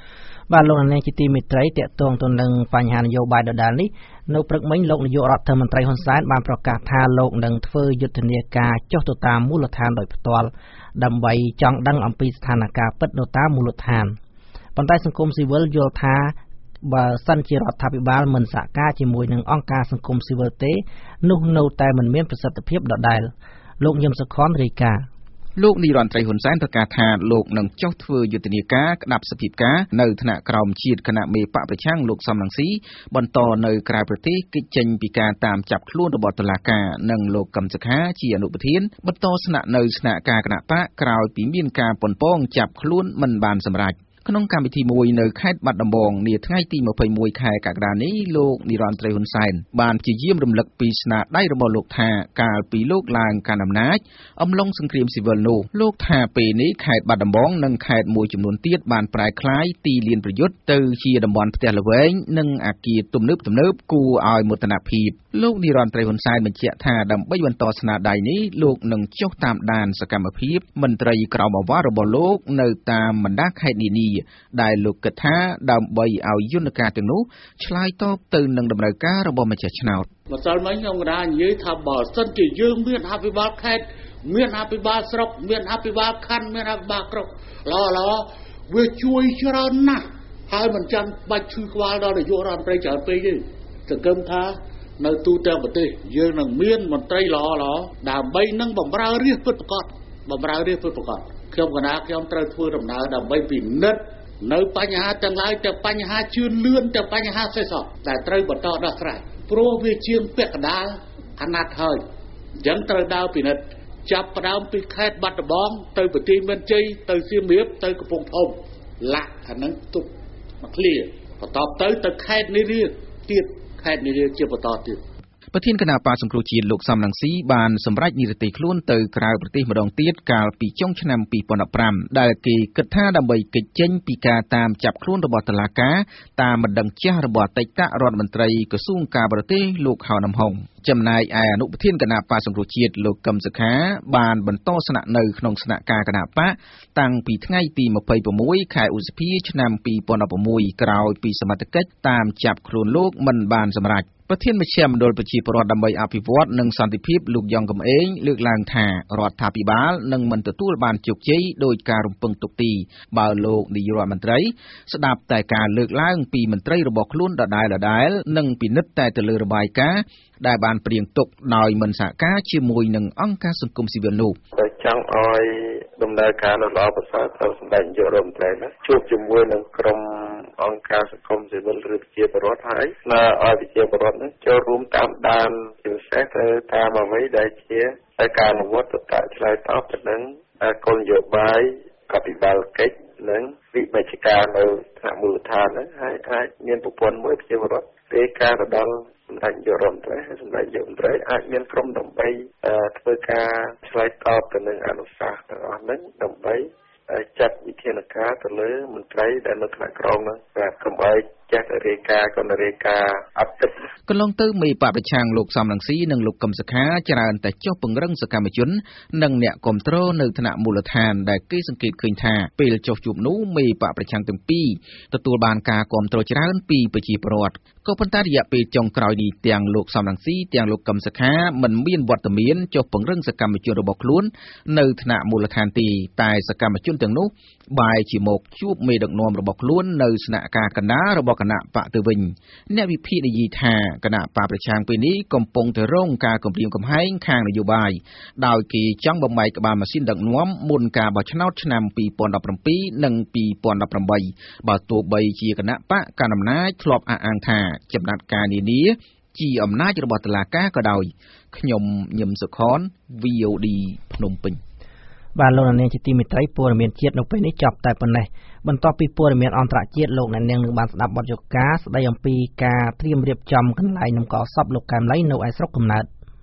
បាទលោកនាងជាទីមេត្រីតកតងទៅនឹងបញ្ហានយោបាយដដែលនេះនៅព្រឹកមិញលោកនាយករដ្ឋមន្ត្រីហ៊ុនសែនបានប្រកាសថាលោកនឹងធ្វើយុទ្ធនាការចុះទៅតាមមូលដ្ឋានដោយផ្ទាល់ដើម្បីចង់ដឹងអំពីស្ថានភាពពិតនៅតាមមូលដ្ឋានប៉ុន្តែសង្គមស៊ីវិលយល់ថាបើសិនជារដ្ឋាភិបាលមិនសហការជាមួយនឹងអង្គការសង្គមស៊ីវិលទេនោះនៅតែមិនមានប្រសិទ្ធភាពដដែលលោកញឹមសុខនរាយការណ៍លោកនាយរដ្ឋមន្ត្រីហ៊ុនសែនប្រកាសថាលោកនឹងចុះធ្វើយុទ្ធនាការក្តាប់សភាពការនៅថ្នាក់ក្រោមជាតិគណៈមេបកប្រឆាំងលោកសំរងស៊ីបន្តនៅក្រៅប្រទេសកិច្ចចេញពីការតាមចាប់ខ្លួនរបស់តុលាការនិងលោកកឹមសុខាជាអនុប្រធានបន្តស្នាក់នៅស្នាក់ការគណៈបកក្រោយពីមានការប៉ុនប៉ងចាប់ខ្លួនមិនបានសម្រេចក្នុងកម្មវិធីមួយនៅខេត្តបាត់ដំបងនាថ្ងៃទីម្ភៃមួយខែកក្កដានេះលោកនាយរដ្ឋមន្ត្រីហ៊ុនសែនបានព្យាយាមរំលឹកពីស្នាដៃរបស់លោកថាកាលពីលោកឡើងកាន់អំណាចអំឡុងសង្គ្រាមស៊ីវិលនោះលោកថាពេលនេះខេត្តបាត់ដំបងនិងខេត្តមួយចំនួនទៀតបានប្រែក្លាយទីលានប្រយុទ្ធទៅជាតំបន់ផ្ទះល្វែងនិងអគារទំនើបទំនើបគួរឲ្យមោទនភាពលោកនាយរដ្ឋមន្ត្រីហ៊ុនសែនបញ្ជាក់ថាដើម្បីបន្តស្នាដៃនេះលោកនឹងចុះតាមដានសកម្មភាពមន្ត្រីក្រមអាវ៉ារបស់លោកនៅតាមបណ្ដាខេត្តនានាដែលលោកគិតថាដើម្បីឲ្យយន្តការទាំងនោះឆ្លើយតបទៅនឹងតម្រូវការរបស់ម្ចាស់ឆ្នោតម្សិលមិញខ្ញុំក៏និយាយថាបើសិនជាយើងមានអភិបាលខេត្តមានអភិបាលស្រុកមានអភិបាលខណ្ឌមានអភិបាលក្រុងល្អល្អវាជួយច្រើនណាស់ហើយមិនចាំបាច់ឈឺក្បាលដល់នាយករដ្ឋមន្ត្រីច្រើនពេកទេសង្ឃឹមថានៅទូទាំងប្រទេសយើងនឹងមានមន្ត្រីល្អល្អដើម្បីនឹងបម្រើរាជពិតប្រាកដបម្រើរាជពិតប្រាកដខ្ញុំកណាខ្ញុំត្រូវធ្វើដំណើរដើម្បីពិនិត្យនៅបញ្ហាទាំងឡាយទាំងបញ្ហាជឿនលឿនទាំងបញ្ហាសេសសោះដែលត្រូវបន្តដោះស្រាយព្រោះវាជាងពាក់កណ្ដាលអាណត្តិហើយអញ្ចឹងត្រូវដើរពិនិត្យចាប់ផ្ដើមពីខេត្តបាត់ដំបងទៅប្រទីមានជ័យទៅសៀមរាបទៅកំពង់ធំលាក់អាហ្នឹងទុកមកឃ្លាបន្តទៅទៅខេត្តនារីទៀតខេត្តនារីជាបន្តទៀតប្រធានគណៈបកសង្គ្រោះជាតិលោកសំរងស៊ីបានសម្រេចនិរទេសខ្លួនទៅក្រៅប្រទេសម្ដងទៀតកាលពីចុងឆ្នាំពីរពាន់ដប់ប្រាំដែលគេគិតថាដើម្បីគេចចេញពីការតាមចាប់ខ្លួនរបស់តុលាការតាមបណ្ដឹងចាស់របស់អតីតរដ្ឋមន្ត្រីក្រសួងការបរទេសលោកហៅនំហុងចំណែកឯអនុប្រធានគណៈបកសង្គ្រោះជាតិលោកកឹមសុខាបានបន្តស្នាក់នៅក្នុងស្នាក់ការគណៈបកតាំងពីថ្ងៃទីម្ភៃ៦ខែឧសភាឆ្នាំពីរពាន់ដប់៦ក្រោយពីសមត្ថកិច្ចតាមចាប់ខ្លួនលោកមិនបានសម្រេចប្រធានមជ្ឈមណ្ឌលប្រជាពលរដ្ឋដើម្បីអភិវឌ្ឍនិងសន្តិភាពលោកយ៉ងកំឯងលើកឡើងថារដ្ឋាភិបាលនឹងមិនទទួលបានជោគជ័យដោយការរំពឹងទុកទីបើលោកនាយករដ្ឋមន្ត្រីស្ដាប់តែការលើកឡើងពីមន្ត្រីរបស់ខ្លួនដដែលៗនិងពិនិត្យតែទៅលើរបាយការណ៍ដែលបានព្រៀងទុកដោយមិនសហការជាមួយនឹងអង្គការសង្គមស៊ីវិលនោះចង់ឲ្យដំណើរការនៅល្អប្រសើរត្រូវសម្ដេចនាយករដ្ឋមន្ត្រីណាជួបជាមួយនឹងក្រុមអង្គការសង្គមស៊ីវិលឬប្រជាពលរដ្ឋហើយស្នើឲ្យប្រជាពលរដ្ឋនេះចូលរួមតាមដានជាពិសេសទៅតាមអ្វីដែលជាការអនុវត្តទៅតាមឆ្លើយតបទៅនឹងគោលនយោបាយអភិបាលកិច្ចនិងវិបត្តិការនៅថ្នាក់មូលដ្ឋានហ្នឹងហើយអាចមានប្រព័ន្ធមួយប្រជាពលរដ្ឋទេការទៅដល់សម្ដេចនាយករដ្ឋមន្ត្រីហើយសម្ដេចនាយករដ្ឋមន្ត្រីអាចមានក្រុមដើម្បីធ្វើការឆ្លើយតបទៅនឹងអនុសាសន៍ទាំងអស់ហ្នឹងដើម្បីចាត់វិធានការទៅលើមន្ត្រីដែលនៅថ្នាក់ក្រោមហ្នឹងបាទកុំឲ្យចេះតែរាយការណ៍ក៏នៅរាយការណ៍អត់ទឹកកន្លងទៅមេបកប្រឆាំងលោកសំរងស៊ីនិងលោកកឹមសុខាច្រើនតែចុះពង្រឹងសកម្មជននិងអ្នកគ្រប់គ្រងនៅថ្នាក់មូលដ្ឋានដែលគេសង្កេតឃើញថាពេលចុះជួបនោះមេបកប្រឆាំងទាំងពីរទទួលបានការគ្រប់គ្រងច្រើនពីប្រជាពលរដ្ឋក៏ប៉ុន្តែរយៈពេលចុងក្រោយនេះទាំងលោកសំរងស៊ីទាំងលោកកឹមសុខាមិនមានវត្តមានចុះពង្រឹងសកម្មជនរបស់ខ្លួននៅថ្នាក់មូលដ្ឋានទេតែសកម្មជនទាំងនោះបែរជាមកជួបមេដឹកនាំរបស់ខ្លួននៅស្នាក់ការកណ្ដាលរបស់គណៈបកទៅវិញអ្នកវិភាគនិយាយថាគណៈបកប្រឆាំងពេលនេះកំពុងតែរងការគំរាមកំហែងខាងនយោបាយដោយគេចង់បំបែកក្បាលម៉ាស៊ីនដឹកនាំមុនការបោះឆ្នោតឆ្នាំពីរពាន់ដប់ប្រាំនិងពីរពាន់ដប់ប្រាំបីបើទោះបីជាគណៈបកកណ្ដាលអំណាចធ្លាប់អះអាងថាចំណាត់ការនានាជាអំណាចរបស់តុលាការក៏ដោយខ្ញុំញឹមសុខន វី អូ ឌី ភ្នំពេញបាទលោកនាងជាទីមេត្រីព័ត៌មានជាតិនៅពេលនេះចប់តែប៉ុណ្ណេះបន្ទាប់ពីព័ត៌មានអន្តរជាតិលោកនាងនឹងបានស្ដាប់បទយកាស្ដីអំពីការត្រៀមរៀបចំកន្លែងនំកសពលោកកែមលីនៅឯស្រុកកំណើត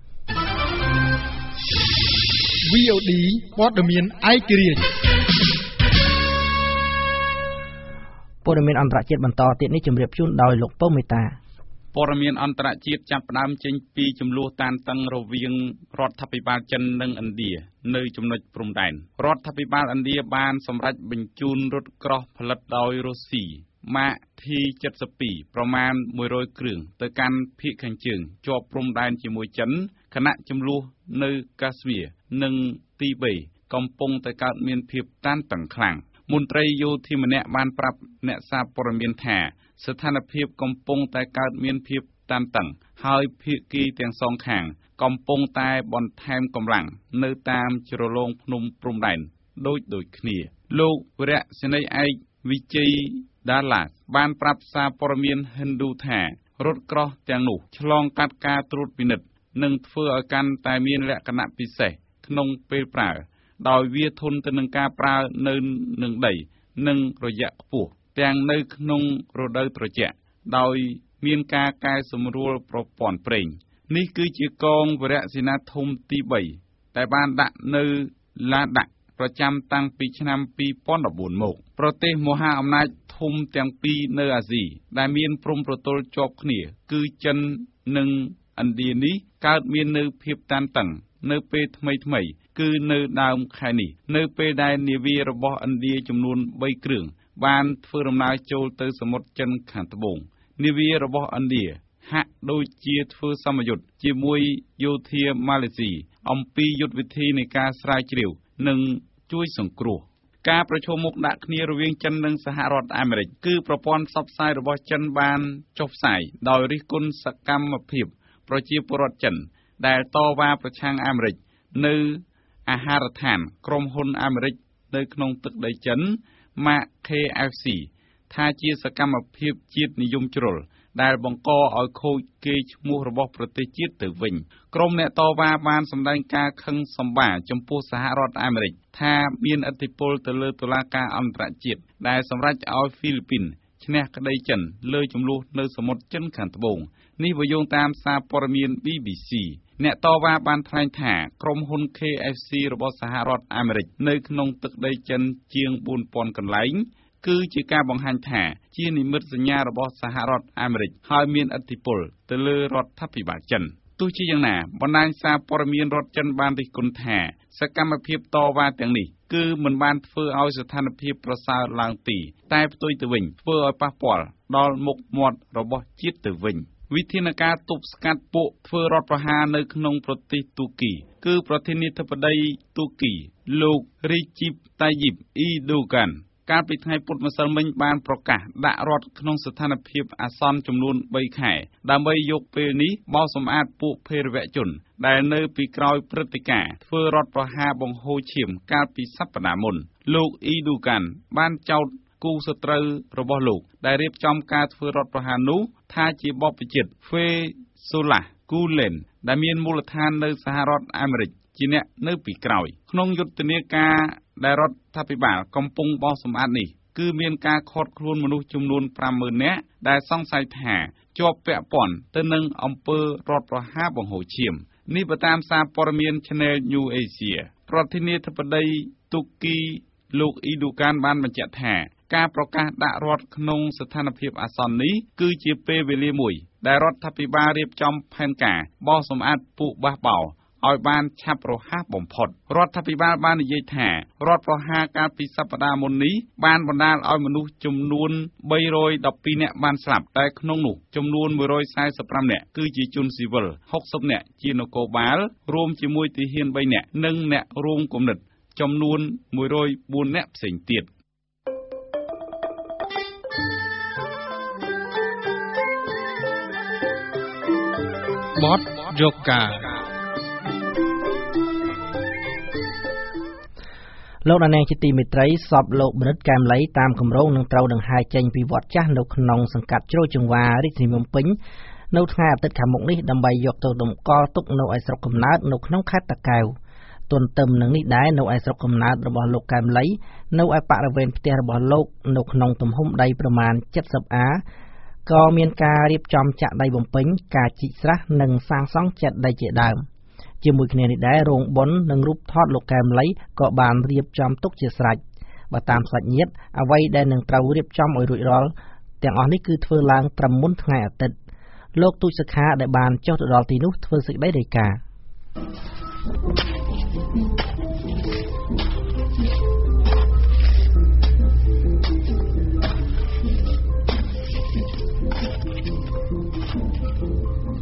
វី អូ ឌី ព័ត៌មានឯករាជ្យព័ត៌មានអន្តរជាតិបន្តទៀតនេះជម្រាបជូនដោយលោកពៅមេតាព័ត៌មានអន្តរជាតិចាប់ផ្ដើមចេញពីចំនួនតានតឹងរវាងរដ្ឋាភិបាលចិននិងឥណ្ឌានៅចំណុចព្រំដែនរដ្ឋាភិបាលឥណ្ឌាបានសម្រេចបញ្ជូនរថក្រោះផលិតដោយរុស្ស៊ីម៉ាក T เจ็ดสิบสอง ប្រមាណមួយរយគ្រឿងទៅកាន់ភាគខាងជើងជាប់ព្រំដែនជាមួយចិនខណៈចំនួននៅកាស្មៀរនិងទីបេកំពុងតែកើតមានភាពតានតឹងខ្លាំងមន្ត្រីយោធាម្នាក់បានប្រាប់អ្នកសារព័ត៌មានថាស្ថានភាពកំពុងតែកើតមានភាពតានតឹងហើយភាគីទាំងសងខាងកំពុងតែបន្ថែមកម្លាំងនៅតាមជ្រលងភ្នំព្រំដែនដូចដូចគ្នាលោកវរៈសេនីយ៍ឯកវិជ័យដាឡាបានប្រាប់សារព័ត៌មាន Hindu ថារថក្រោះទាំងនោះឆ្លងកាត់ការត្រួតពិនិត្យនិងធ្វើឲ្យកាន់តែមានលក្ខណៈពិសេសក្នុងពេលប្រើដោយវាធន់ទៅនឹងការប្រើនៅនឹងដីនិងរយៈខ្ពស់ទាំងនៅក្នុងរដូវត្រជាក់ដោយមានការកែសម្រួលប្រព័ន្ធប្រេងនេះគឺជាកងវរៈសេនាធំទីបីដែលបានដាក់នៅឡាដាក់ប្រចាំតាំងពីឆ្នាំពីរពាន់ដប់បួនមកប្រទេសមហាអំណាចធំទាំងពីរនៅអាស៊ីដែលមានព្រំប្រទល់ជាប់គ្នាគឺចិននិងឥណ្ឌានេះកើតមាននៅភាពតានតឹងនៅពេលថ្មីថ្មីគឺនៅដើមខែនេះនៅពេលដែលនាវារបស់ឥណ្ឌាចំនួនបីគ្រឿងបានធ្វើដំណើរចូលទៅសមុទ្រចិនខាងត្បូងនាវារបស់ឥណ្ឌាហាក់ដូចជាធ្វើសមយុទ្ធជាមួយយោធាម៉ាឡេស៊ីអំពីយុទ្ធវិធីនៃការស្រាវជ្រាវនិងជួយសង្គ្រោះការប្រជុំមុខដាក់គ្នារវាងចិននិងសហរដ្ឋអាមេរិកគឺប្រព័ន្ធផ្សព្វផ្សាយរបស់ចិនបានចុះផ្សាយដោយរិះគន់សកម្មភាពប្រជាពលរដ្ឋចិនដែលតវ៉ាប្រឆាំងអាមេរិកនៅអាហារដ្ឋានក្រុមហ៊ុនអាមេរិកនៅក្នុងទឹកដីចិន ម៉ាក K F C ថាជាសកម្មភាពជាតិនិយមជ្រុលដែលបង្កឲ្យខូចកេរ្តិ៍ឈ្មោះរបស់ប្រទេសជាតិទៅវិញក្រុមអ្នកតវ៉ាបានសម្ដែងការខឹងសម្បារចំពោះសហរដ្ឋអាមេរិកថាមានឥទ្ធិពលទៅលើតុលាការអន្តរជាតិដែលសម្រេចឲ្យហ្វីលីពីនឈ្នះក្តីចិនលើចំនួននៅសមុទ្រចិនខាងត្បូងនេះបើយោងតាមសារព័ត៌មាន B B C អ្នកតវ៉ាបានថ្លែងថាក្រុមហ៊ុន K F C របស់សហរដ្ឋអាមេរិកនៅក្នុងទឹកដីចិនជាងបួនពាន់កន្លែងគឺជាការបង្ហាញថាជានិមិត្តសញ្ញារបស់សហរដ្ឋអាមេរិកហើយមានឥទ្ធិពលទៅលើរដ្ឋាភិបាលចិនទោះជាយ៉ាងណាបណ្ដាញសារព័ត៌មានរដ្ឋចិនបានរិះគន់ថាសកម្មភាពតវ៉ាទាំងនេះគឺមិនបានធ្វើឲ្យស្ថានភាពប្រសើរឡើងទីតែផ្ទុយទៅវិញធ្វើឲ្យប៉ះពាល់ដល់មុខមាត់របស់ជាតិទៅវិញវិធានការទប់ស្កាត់ពួកធ្វើរដ្ឋប្រហារនៅក្នុងប្រទេសទូគីគឺប្រធានាធិបតីទូគីលោករីជីបតាយីបអ៊ីដូកានកាលពីថ្ងៃពុធម្សិលមិញបានប្រកាសដាក់រដ្ឋក្នុងស្ថានភាពអាសន្នចំនួនបីខែដើម្បីយកពេលនេះបោសសម្អាតពួកភេរវជនដែលនៅពីក្រោយព្រឹត្តិការណ៍ធ្វើរដ្ឋប្រហារបង្ហូរឈាមកាលពីសប្តាហ៍មុនលោកអ៊ីដូកានបានចោទគូសត្រូវរបស់លោកដែលរៀបចំការធ្វើរដ្ឋប្រហារនោះថាជាបព្វជិត Fethullah Gulen ដែលមានមូលដ្ឋាននៅសហរដ្ឋអាមេរិកជាអ្នកនៅពីក្រោយក្នុងយុទ្ធនាការដែលរដ្ឋាភិបាលកំពុងបោសសម្អាតនេះគឺមានការឃាត់ខ្លួនមនុស្សចំនួន ប្រាំម៉ឺន នាក់ដែលសង្ស័យថាជាប់ពាក់ព័ន្ធទៅនឹងអំពើរដ្ឋប្រហារបង្ហូរឈាមនេះបើតាមសារព័ត៌មាន Channel New Asia ប្រធានាធិបតីទូគីលោកអ៊ីដូកានបានបញ្ជាក់ថាការប្រកាសដាក់រដ្ឋក្នុងស្ថានភាពអាសន្ននេះគឺជាពេលវេលាមួយដែលរដ្ឋាភិបាលរៀបចំផែនការបោសសម្អាតពួកបះបោរឲ្យបានឆាប់រហ័សបំផុតរដ្ឋាភិបាលបាននិយាយថារដ្ឋប្រហារកាលពីសប្តាហ៍មុននេះបានបណ្ដាលឲ្យមនុស្សចំនួនបីរយដប់ពីរនាក់បានស្លាប់តែក្នុងនោះចំនួនមួយរយសែសិបប្រាំនាក់គឺជាជនស៊ីវិលហុកសិបនាក់ជានគរបាលរួមជាមួយទាហានបីនាក់និងអ្នករួមគំនិតចំនួនមួយរយបួននាក់ផ្សេងទៀតបទយកការលោកដានៀងជាទីមេត្រីសពលោកបណ្ឌិតកែមលីតាមគម្រោងនឹងត្រូវដង្ហែចេញពីវត្តចាស់នៅក្នុងសង្កាត់ជ្រោយចង្វារាជធានីភ្នំពេញនៅថ្ងៃអាទិត្យខាងមុខនេះដើម្បីយកទៅតម្កល់ទុកនៅឯស្រុកកំណើតនៅក្នុងខេត្តតាកែវទន្ទឹមនឹងនេះដែរនៅឯស្រុកកំណើតរបស់លោកកែមលីនៅឯបរិវេណផ្ទះរបស់លោកនៅក្នុងទំហំដីប្រមាណเจ็ดสิบអាក៏មានការរៀបចំចាក់ដីបំពេញការជីកស្រះនិងសាងសង់ចេតិយដីជាដើមជាមួយគ្នានេះដែររោងបុណ្យនិងរូបថតលោកកែមលីក៏បានរៀបចំទុកជាស្រេចបើតាមសាច់ញាតិអ្វីដែលនឹងត្រូវរៀបចំឲ្យរួចរាល់ទាំងអស់នេះគឺធ្វើឡើងត្រឹមមុនថ្ងៃអាទិត្យលោកទូចសុខាដែលបានចុះទៅដល់ទីនោះធ្វើសេចក្តីរាយការណ៍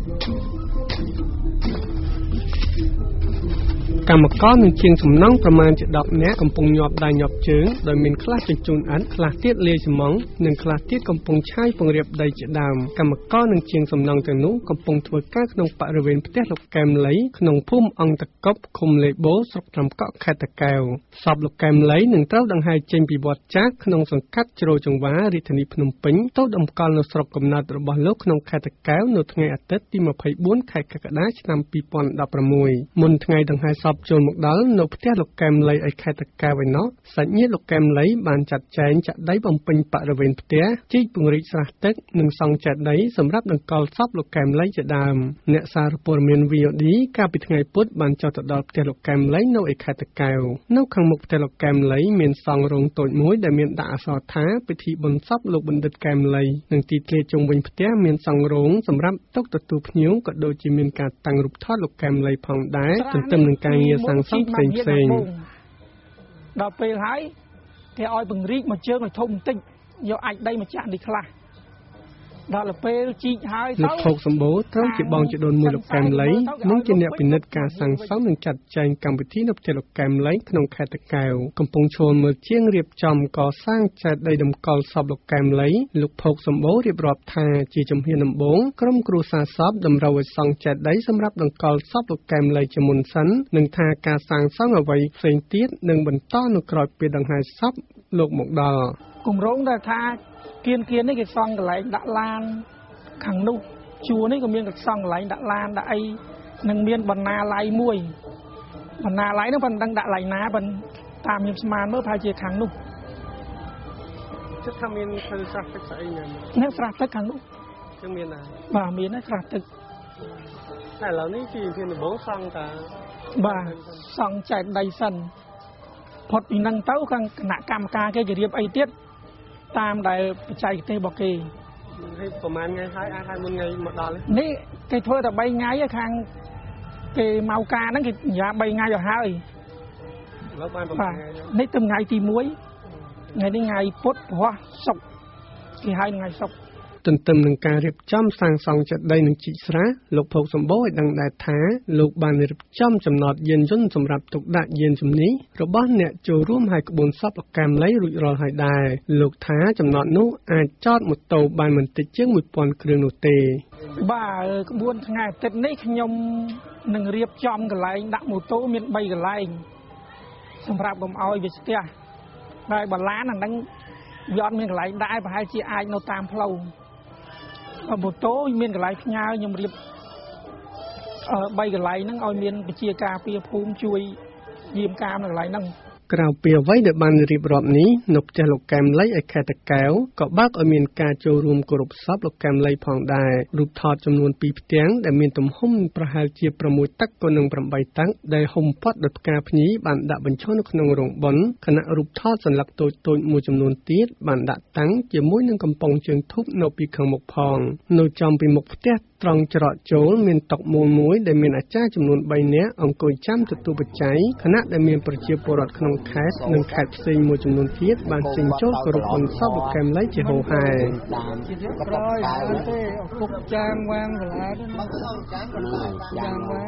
កម្មករនឹងជាងសំណង់ប្រមាណជាដប់នាក់កំពុងញាប់ដៃញាប់ជើងដោយមានខ្លះជញ្ជូនអិនខ្លះទៀតលាយសំងនិងខ្លះទៀតកំពុងឆាយពង្រៀបដីជាដើមកម្មករនឹងជាងសំណង់ទាំងនោះកំពុងធ្វើការក្នុងបរិវេណផ្ទះលោកកែមលីក្នុងភូមិអង្គតកប់ឃុំលេបូស្រុកត្រាំកក់ខេត្តតាកែវសពលោកកែមលីនឹងត្រូវដង្ហែចេញពីវត្តចាស់ក្នុងសង្កាត់ជ្រោយចង្វារាជធានីភ្នំពេញទៅតម្កល់នៅស្រុកកំណើតរបស់លោកក្នុងខេត្តតាកែវនៅថ្ងៃអាទិត្យទីម្ភៃបួនខែកក្កដាឆ្នាំពីរពាន់ដប់ប្រាំមួយមុនថ្ងៃដង្ហែសពចូលមកដល់នៅផ្ទះលោកកែមលីឯខេត្តតាកែវឯណោះសាច់ញាតិលោកកែមលីបានចាត់ចែងចាក់ដីបំពេញបរិវេណផ្ទះជីកពង្រីកស្រះទឹកនិងសង់ចេតិយសម្រាប់តម្កល់សពលោកកែមលីជាដើមអ្នកសារព័ត៌មាន វី អូ ឌី កាលពីថ្ងៃពុធបានចុះទៅដល់ផ្ទះលោកកែមលីនៅឯខេត្តតាកែវនៅខាងមុខផ្ទះលោកកែមលីមានសង់រោងតូចមួយដែលមានដាក់អក្សរថាពិធីបុណ្យសពលោកបណ្ឌិតកែមលីនិងទីធ្លាជុំវិញផ្ទះមានសង់រោងសម្រាប់ទុកទទួលភ្ញៀវក៏ដូចជាមានការតាំងរូបថតលោកកែមលីផងដែរទន្ទឹមនឹងការងារសាងសង់ផ្សេងផ្សេងដល់ពេលហើយគេឲ្យពង្រីកមកជើងឲ្យធំបន្តិចយកអាចដីមកចាក់នេះខ្លះដល់ពេលជីកហើយទៅលោកភោគសម្បូរត្រូវជាបងជីដូនមួយលោកកែមលីនិងជាអ្នកពិនិត្យការសាងសង់និងចាត់ចែងកម្មវិធីនៅផ្ទះលោកកែមលីក្នុងខេត្តតាកែវកំពុងឈរមើលជាងរៀបចំកសាងចេតិយតម្កល់សពលោកកែមលីលោកភោគសម្បូររៀបរាប់ថាជាជំហានដំបូងក្រុមគ្រួសារសពតម្រូវឲ្យសង់ចេតិយសម្រាប់តម្កល់សពលោកកែមលីជាមុនសិននិងថាការសាងសង់អ្វីផ្សេងទៀតនឹងបន្តនៅក្រោយពេលដង្ហែសពលោកមកដល់គម្រោងដែលថាគៀនគៀននេះគេសង់កន្លែងដាក់ឡានខាងនោះជួរនេះក៏មានគេសង់កន្លែងដាក់ឡានដាក់អីនឹងមានបណ្ណាល័យមួយបណ្ណាល័យនោះមិនដឹងដាក់ល័យណាប៉ុន្តែតាមខ្ញុំស្មានមើលប្រហែលជាខាងនោះជិតថាមានធ្វើស្រះទឹកស្អីមែននេះស្រះទឹកខាងនោះគឺមានណាបាទមានណាស្រះទឹកតែឥឡូវនេះជាជាដំបូងសង់តាបាទសង់ចែកដីសិនផុតពីនឹងទៅខាងគណៈកម្មការគេគេរៀបអីទៀតតាមដែលបច្ចេកទេសរបស់គេហើយប្រហែលថ្ងៃហើយអាចឲ្យមុនថ្ងៃមកដល់នេះគេធ្វើតែបីថ្ងៃខាងគេមកការហ្នឹងគេញ៉ាំបីថ្ងៃទៅហើយលើបានប្រហែលថ្ងៃនេះទៅថ្ងៃទីមួយថ្ងៃនេះថ្ងៃពុធព្រោះសុក្រគេហៅថ្ងៃសុក្រទន្ទឹមនឹងការរៀបចំសាងសង់ចេតិយនិងជីកស្រះលោកភោគសម្បូរឲ្យដឹងដែរថាលោកបានរៀបចំចំណតយានយន្តសម្រាប់ទុកដាក់យានជំនិះរបស់អ្នកចូលរួមហើយក្បួនសពលោកកែមលីរួចរាល់ហើយដែរលោកថាចំណតនោះអាចចតម៉ូតូបានមិនតិចជាងមួយពាន់គ្រឿងនោះទេបាទក្បួនថ្ងៃអាទិត្យនេះខ្ញុំនឹងរៀបចំកន្លែងដាក់ម៉ូតូមានបីកន្លែងសម្រាប់កុំឲ្យវាស្ទះហើយបឡានអាហ្នឹងវាអត់មានកន្លែងដាក់ប្រហែលជាអាចនៅតាមផ្លូវម៉ូតូមានកន្លែងផ្ញើខ្ញុំរៀបអឺបីកន្លែងហ្នឹងឲ្យមានវិជាការពារភូមិជួយយាមកាមនៅកន្លែងហ្នឹងក្រៅពីអ្វីដែលបានរៀបរាប់នេះនៅផ្ទះលោកកែមលីឯខេត្តតាកែវក៏បើកឲ្យមានការចូលរួមគោរពសពលោកកែមលីផងដែររូបថតចំនួនពីរផ្ទាំងដែលមានទំហំប្រហែលជាប្រាំមួយតឹកក៏នឹងប្រាំបីតឹកដែលហ៊ុំព័ទ្ធដោយផ្កាភ្ញីបានដាក់បញ្ចូលនៅក្នុងរោងបុណ្យខណៈរូបថតសន្លឹកតូចៗមួយចំនួនទៀតបានដាក់តាំងជាមួយនឹងកំប៉ុងជើងធូបនៅពីខាងមុខផងនៅចំពីមុខផ្ទះត្រង់ច្រកចូលមានតុមូលមួយដែលមានអាចារ្យចំនួនបីនាក់អង្គុយចាំទទួលបច្ច័យខណៈដែលមានប្រជាពលរដ្ឋក្នុងខេត្តនិងខេត្តផ្សេងមួយចំនួនទៀតបានចេញចូលគោរពបុណ្យសពលោកកែមលីជាហូរហែក្រោយអត់ទេអពុកចាងវាងកន្លែងចាងវាង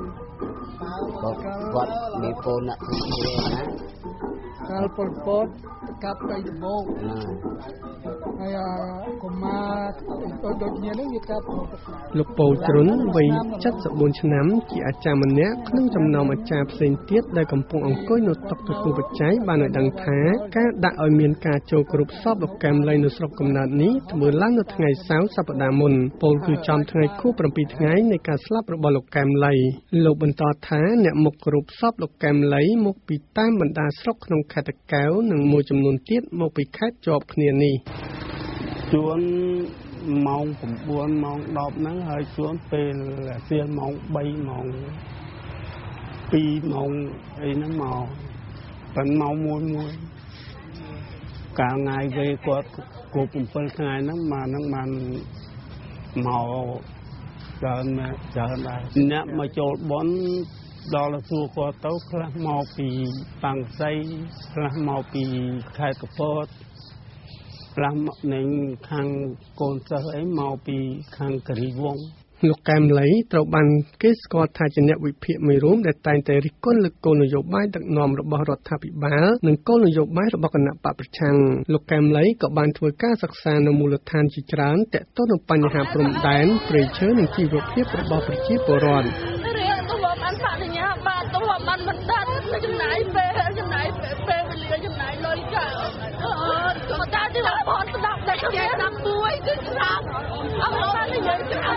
គាត់មានពូនណាកាលពលពតកាប់ដីដំបូងហើយកុមារដូចគ្នានេះវាកាប់លោកពូជ្រុនវ័យเจ็ดสิบสี่ឆ្នាំជាអាចារ្យម្នាក់ក្នុងចំណោមអាចារ្យផ្សេងទៀតដែលកំពុងអង្គុយនៅតុទទួលបច្ច័យបានឲ្យដឹងថាការដាក់ឲ្យមានការចូលគោរពសពលោកកែមលីនៅស្រុកកំណើតនេះធ្វើឡើងនៅថ្ងៃសៅរ៍សប្តាហ៍មុនពលគឺចំថ្ងៃខួបប្រាំពីរថ្ងៃនៃការស្លាប់របស់លោកកែមលីលោកបន្តថាអ្នកមកគោរពសពលោកកែមលីមកពីតាមបណ្ដាស្រុកក្នុងខេត្តតាកែវនិងមួយចំនួនទៀតមកពីខេត្តជាប់គ្នានេះជួនម៉ោងchínម៉ោងដប់ហ្នឹងហើយជួនពេលសៀលម៉ោងបីម៉ោងពីរម៉ោងអីហ្នឹងមកប៉ុន្តែម៉ោងមួយមួយកាលថ្ងៃគេគាត់គប់bảyថ្ងៃហ្នឹងមកហ្នឹងបានមកច្រើនច្រើនដែរអ្នកមកចូលបន់ដល់សួរគាត់ទៅខ្លះមកពីបាំងសីខ្លះមកពីខេត្តកពតខ្លះនឹងខាងកូនសិស្សអីមកពីខាងគិរីវង្សលោកកែមលីត្រូវបានគេស្គាល់ថាជាអ្នកវិភាគមួយរួមដែលតែងតែរិះគន់លើគោលនយោបាយដឹកនាំរបស់រដ្ឋាភិបាលនិងគោលនយោបាយរបស់គណៈបកប្រឆាំងលោកកែមលីក៏បានធ្វើការសិក្សានៅមូលដ្ឋានជាច្រើនទាក់ទងនឹងបញ្ហាព្រំដែនព្រៃឈើនិងជីវភាពរបស់ប្រជាពលរដ្ឋរៀងទៅបានបដិញ្ញាបានទៅបានមិនដាច់ចំណាយពេលចំណាយពេលវេលាចំណាយលុយចាអឺតែទីដល់ផងស្ដាប់តែគេស្ដាប់មួយគឺស្ដាប់អត់បាននិយាយច្រើន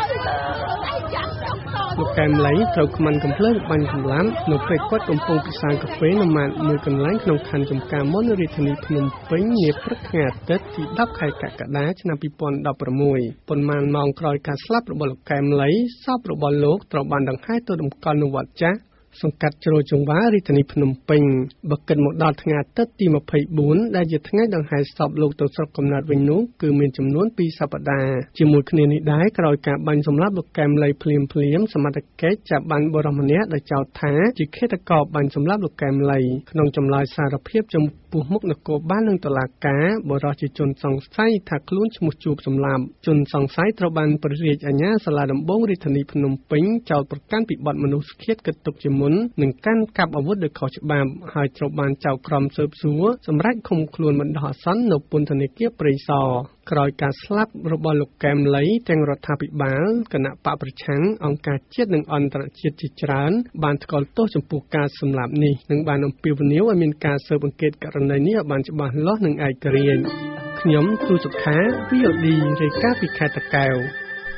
លោកកែមលីត្រូវខ្មាន់កំភ្លើងបាញ់សម្លាប់នៅពេលគាត់កំពុងពិសាកាហ្វេនៅម៉ាតមួយកន្លែងក្នុងខណ្ឌចំការមុនរាជធានីភ្នំពេញនាព្រឹកថ្ងៃអាទិត្យទីដប់ខែកក្កដាឆ្នាំពីរពាន់ដប់ប្រាំមួយប៉ុន្មានម៉ោងក្រោយការស្លាប់របស់លោកកែមលីសពរបស់លោកត្រូវបានដង្ហែទៅតម្កល់នៅវត្តចាស់សង្កាត់ជ្រោយចង្វាររាជធានីភ្នំពេញបើគិតមកដល់ថ្ងៃអាទិត្យទីម្ភៃបួនដែលជាថ្ងៃដង្ហែសពលោកទៅស្រុកកំណើតវិញនោះគឺមានចំនួនពីរសប្តាហ៍ជាមួយគ្នានេះដែរក្រោយការបាញ់សម្លាប់លោកកែមលីភ្លាមភ្លាមសមត្ថកិច្ចចាប់បានបរិសម្នាក់ដែលចោទថាជាឃាតករបាញ់សម្លាប់លោកកែមលីក្នុងចម្លើយសារភាពចំពោះមុខនគរបាលនិងតុលាការបរិសុទ្ធជាជនសង្ស័យថាខ្លួនឈ្មោះជួបសម្លាប់ជនសង្ស័យត្រូវបានព្រះរាជអាជ្ញាសាលាដំបងរាជធានីភ្នំពេញចោទប្រកាន់ពីបទមនុស្សឃាតគិតទុកជាមុននិងកាន់កាប់អាវុធដោយខុសច្បាប់ហើយត្រូវបានចៅក្រមស៊ើបសួរសម្រាប់ឃុំខ្លួនបណ្ដោះអាសន្ននៅពន្ធនាគារព្រៃសរក្រោយការស្លាប់របស់លោកកែមលីទាំងរដ្ឋាភិបាលគណៈបកប្រឆាំងអង្គការជាតិនិងអន្តរជាតិជាច្រើនបានថ្កោលទោសចំពោះការសម្លាប់នេះនិងបានអំពាវនាវឲ្យមានការស៊ើបអង្កេតករណីនេះឲ្យបានច្បាស់លាស់និងឯករាជ្យខ្ញុំទូសុខា វី អូ ឌី រាយការណ៍ពីខេត្តតាកែវ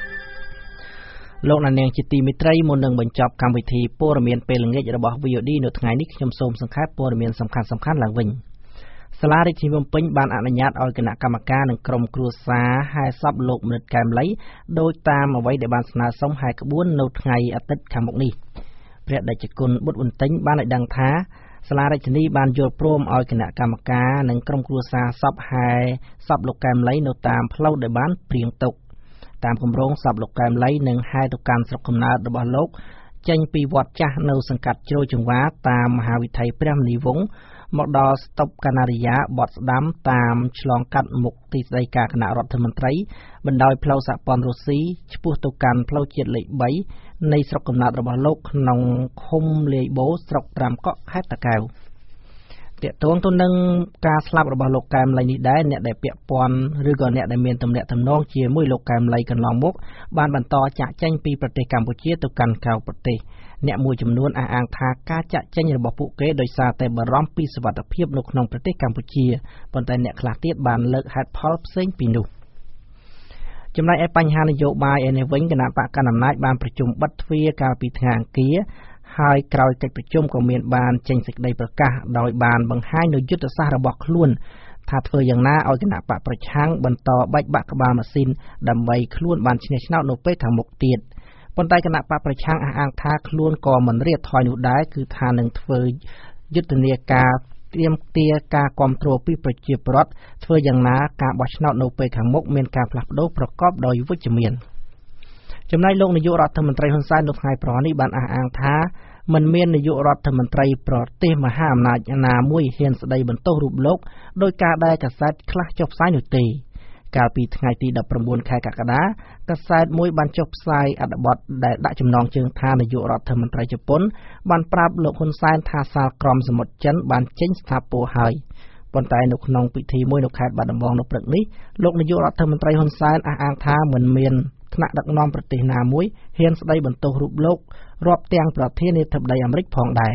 លោកនាងជាទីមេត្រីមុននឹងបញ្ចប់កម្មវិធីព័ត៌មានពេលល្ងាចរបស់ វី អូ ឌី នៅថ្ងៃនេះខ្ញុំសូមសង្ខេបព័ត៌មានសំខាន់ៗឡើងវិញសាលារាជធានីភ្នំពេញបានអនុញ្ញាតឲ្យគណៈកម្មការនិងក្រុមគ្រួសារហែសពលោកមនិតកែមលីដោយតាមអ្វីដែលបានស្នើសុំហែក្បួននៅថ្ងៃអាទិត្យខាងមុខនេះព្រះតេជគុណបុត្របន្ទិញបានឲ្យដឹងថាសាលារាជធានីបានយល់ព្រមឲ្យគណៈកម្មការនិងក្រុមគ្រួសារសពហែសពលោកកែមលីនៅតាមផ្លូវដែលបានព្រៀងទុកតាមគម្រោងសពលោកកែមលីនឹងហែទៅកាន់ស្រុកកំណើតរបស់លោកចេញពីវត្តចាស់នៅសង្កាត់ជ្រោយចង្វារតាមមហាវិថីព្រះមុនីវង្សមកដល់ស្តុបកណ្ណារិយាបត់ស្ដាំតាមឆ្លងកាត់មុខទីស្តីការគណៈរដ្ឋមន្ត្រីបណ្ដោយផ្លូវសហព័ន្ធរុស្ស៊ីឆ្ពោះទៅកាន់ផ្លូវជាតិលេខបីនៃស្រុកកំណើតរបស់លោកក្នុងឃុំលាយបូស្រុកត្រាំកក់ខេត្តតាកែវទាក់ទងទៅនឹងការស្លាប់របស់លោកកែមលីនេះដែរអ្នកដែលពាក់ព័ន្ធឬក៏អ្នកដែលមានទំនាក់ទំនងជាមួយលោកកែមលីកន្លងមកបានបន្តចាក់ចែងពីប្រទេសកម្ពុជាទៅកាន់ក្រៅប្រទេសអ្នកមួយចំនួនអះអាងថាការចាក់ចែងរបស់ពួកគេដោយសារតែបារម្ភពីសុវត្ថិភាពនៅក្នុងប្រទេសកម្ពុជាប៉ុន្តែអ្នកខ្លះទៀតបានលើកហេតុផលផ្សេងពីនោះចំណែកឯបញ្ហានយោបាយឯនេះវិញគណៈបកកណ្ដាលអំណាចបានប្រជុំបិទទ្វារកាលពីថ្ងៃអង្គារហើយក្រោយកិច្ចប្រជុំក៏មានបានចេញសេចក្តីប្រកាសដោយបានបង្ហាញនូវយុទ្ធសាស្ត្ររបស់ខ្លួនថាធ្វើយ៉ាងណាឲ្យគណៈបកប្រឆាំងបន្តបែកបាក់ក្បាលម៉ាស៊ីនដើម្បីខ្លួនបានឈ្នះឆ្នោតនៅពេលខាងមុខទៀតប៉ុន្តែគណៈបកប្រឆាំងអះអាងថាខ្លួនក៏មិនរៀតថយនោះដែរគឺថានឹងធ្វើយុទ្ធនាការត្រៀមទាការគ្រប់គ្រងពីប្រជាពលរដ្ឋធ្វើយ៉ាងណាការបោះឆ្នោតនៅពេលខាងមុខមានការផ្លាស់ប្ដូរប្រកបដោយវិជ្ជមានចំណែកលោកនាយករដ្ឋមន្ត្រីហ៊ុនសែននៅថ្ងៃប្រហែលនេះបានអះអាងថាមិនមាននាយករដ្ឋមន្ត្រីប្រទេសមហាអំណាចណាមួយហ៊ានស្ដីបន្ទោសរូបលោកដោយការដែលកាសែតខ្លះចុះផ្សាយនោះទេកាលពីថ្ងៃទីដប់ប្រាំបួនខែកក្កដាកាសែតមួយបានចុះផ្សាយអត្ថបទដែលដាក់ចំណងជើងថានាយករដ្ឋមន្ត្រីជប៉ុនបានប្រាប់លោកហ៊ុនសែនថាសាលក្រមសមុទ្រចិនបានចេញស្ថាពរហើយប៉ុន្តែនៅក្នុងពិធីមួយនៅខេត្តបាត់ដំបងនៅព្រឹកនេះលោកនាយករដ្ឋមន្ត្រីហ៊ុនសែនអះអាងថាមិនមានថ្នាក់ដឹកនាំប្រទេសណាមួយហ៊ានស្ដីបន្ទោសរូបលោករាប់ទាំងប្រធានាធិបតីអាមេរិកផងដែរ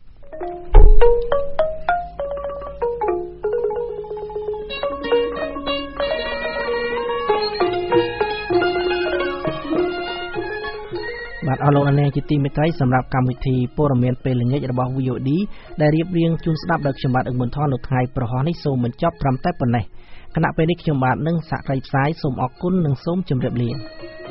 បាទអរលោកនាងជាទីមេត្រីសម្រាប់កម្មវិធីព័ត៌មានពេលល្ងាចរបស់ វី អូ ឌី ដែលរៀបរៀងជូនស្ដាប់ដោយខ្ញុំបាទអឹកមុនថននៅថ្ងៃប្រហោះនេះសូមបញ្ចប់ត្រឹមតែប៉ុណ្ណេះគណៈពេលនេះខ្ញុំបាទនឹងសាកថ្លៃផ្សាយសូមអរគុណនិងសូមជម្រាបលា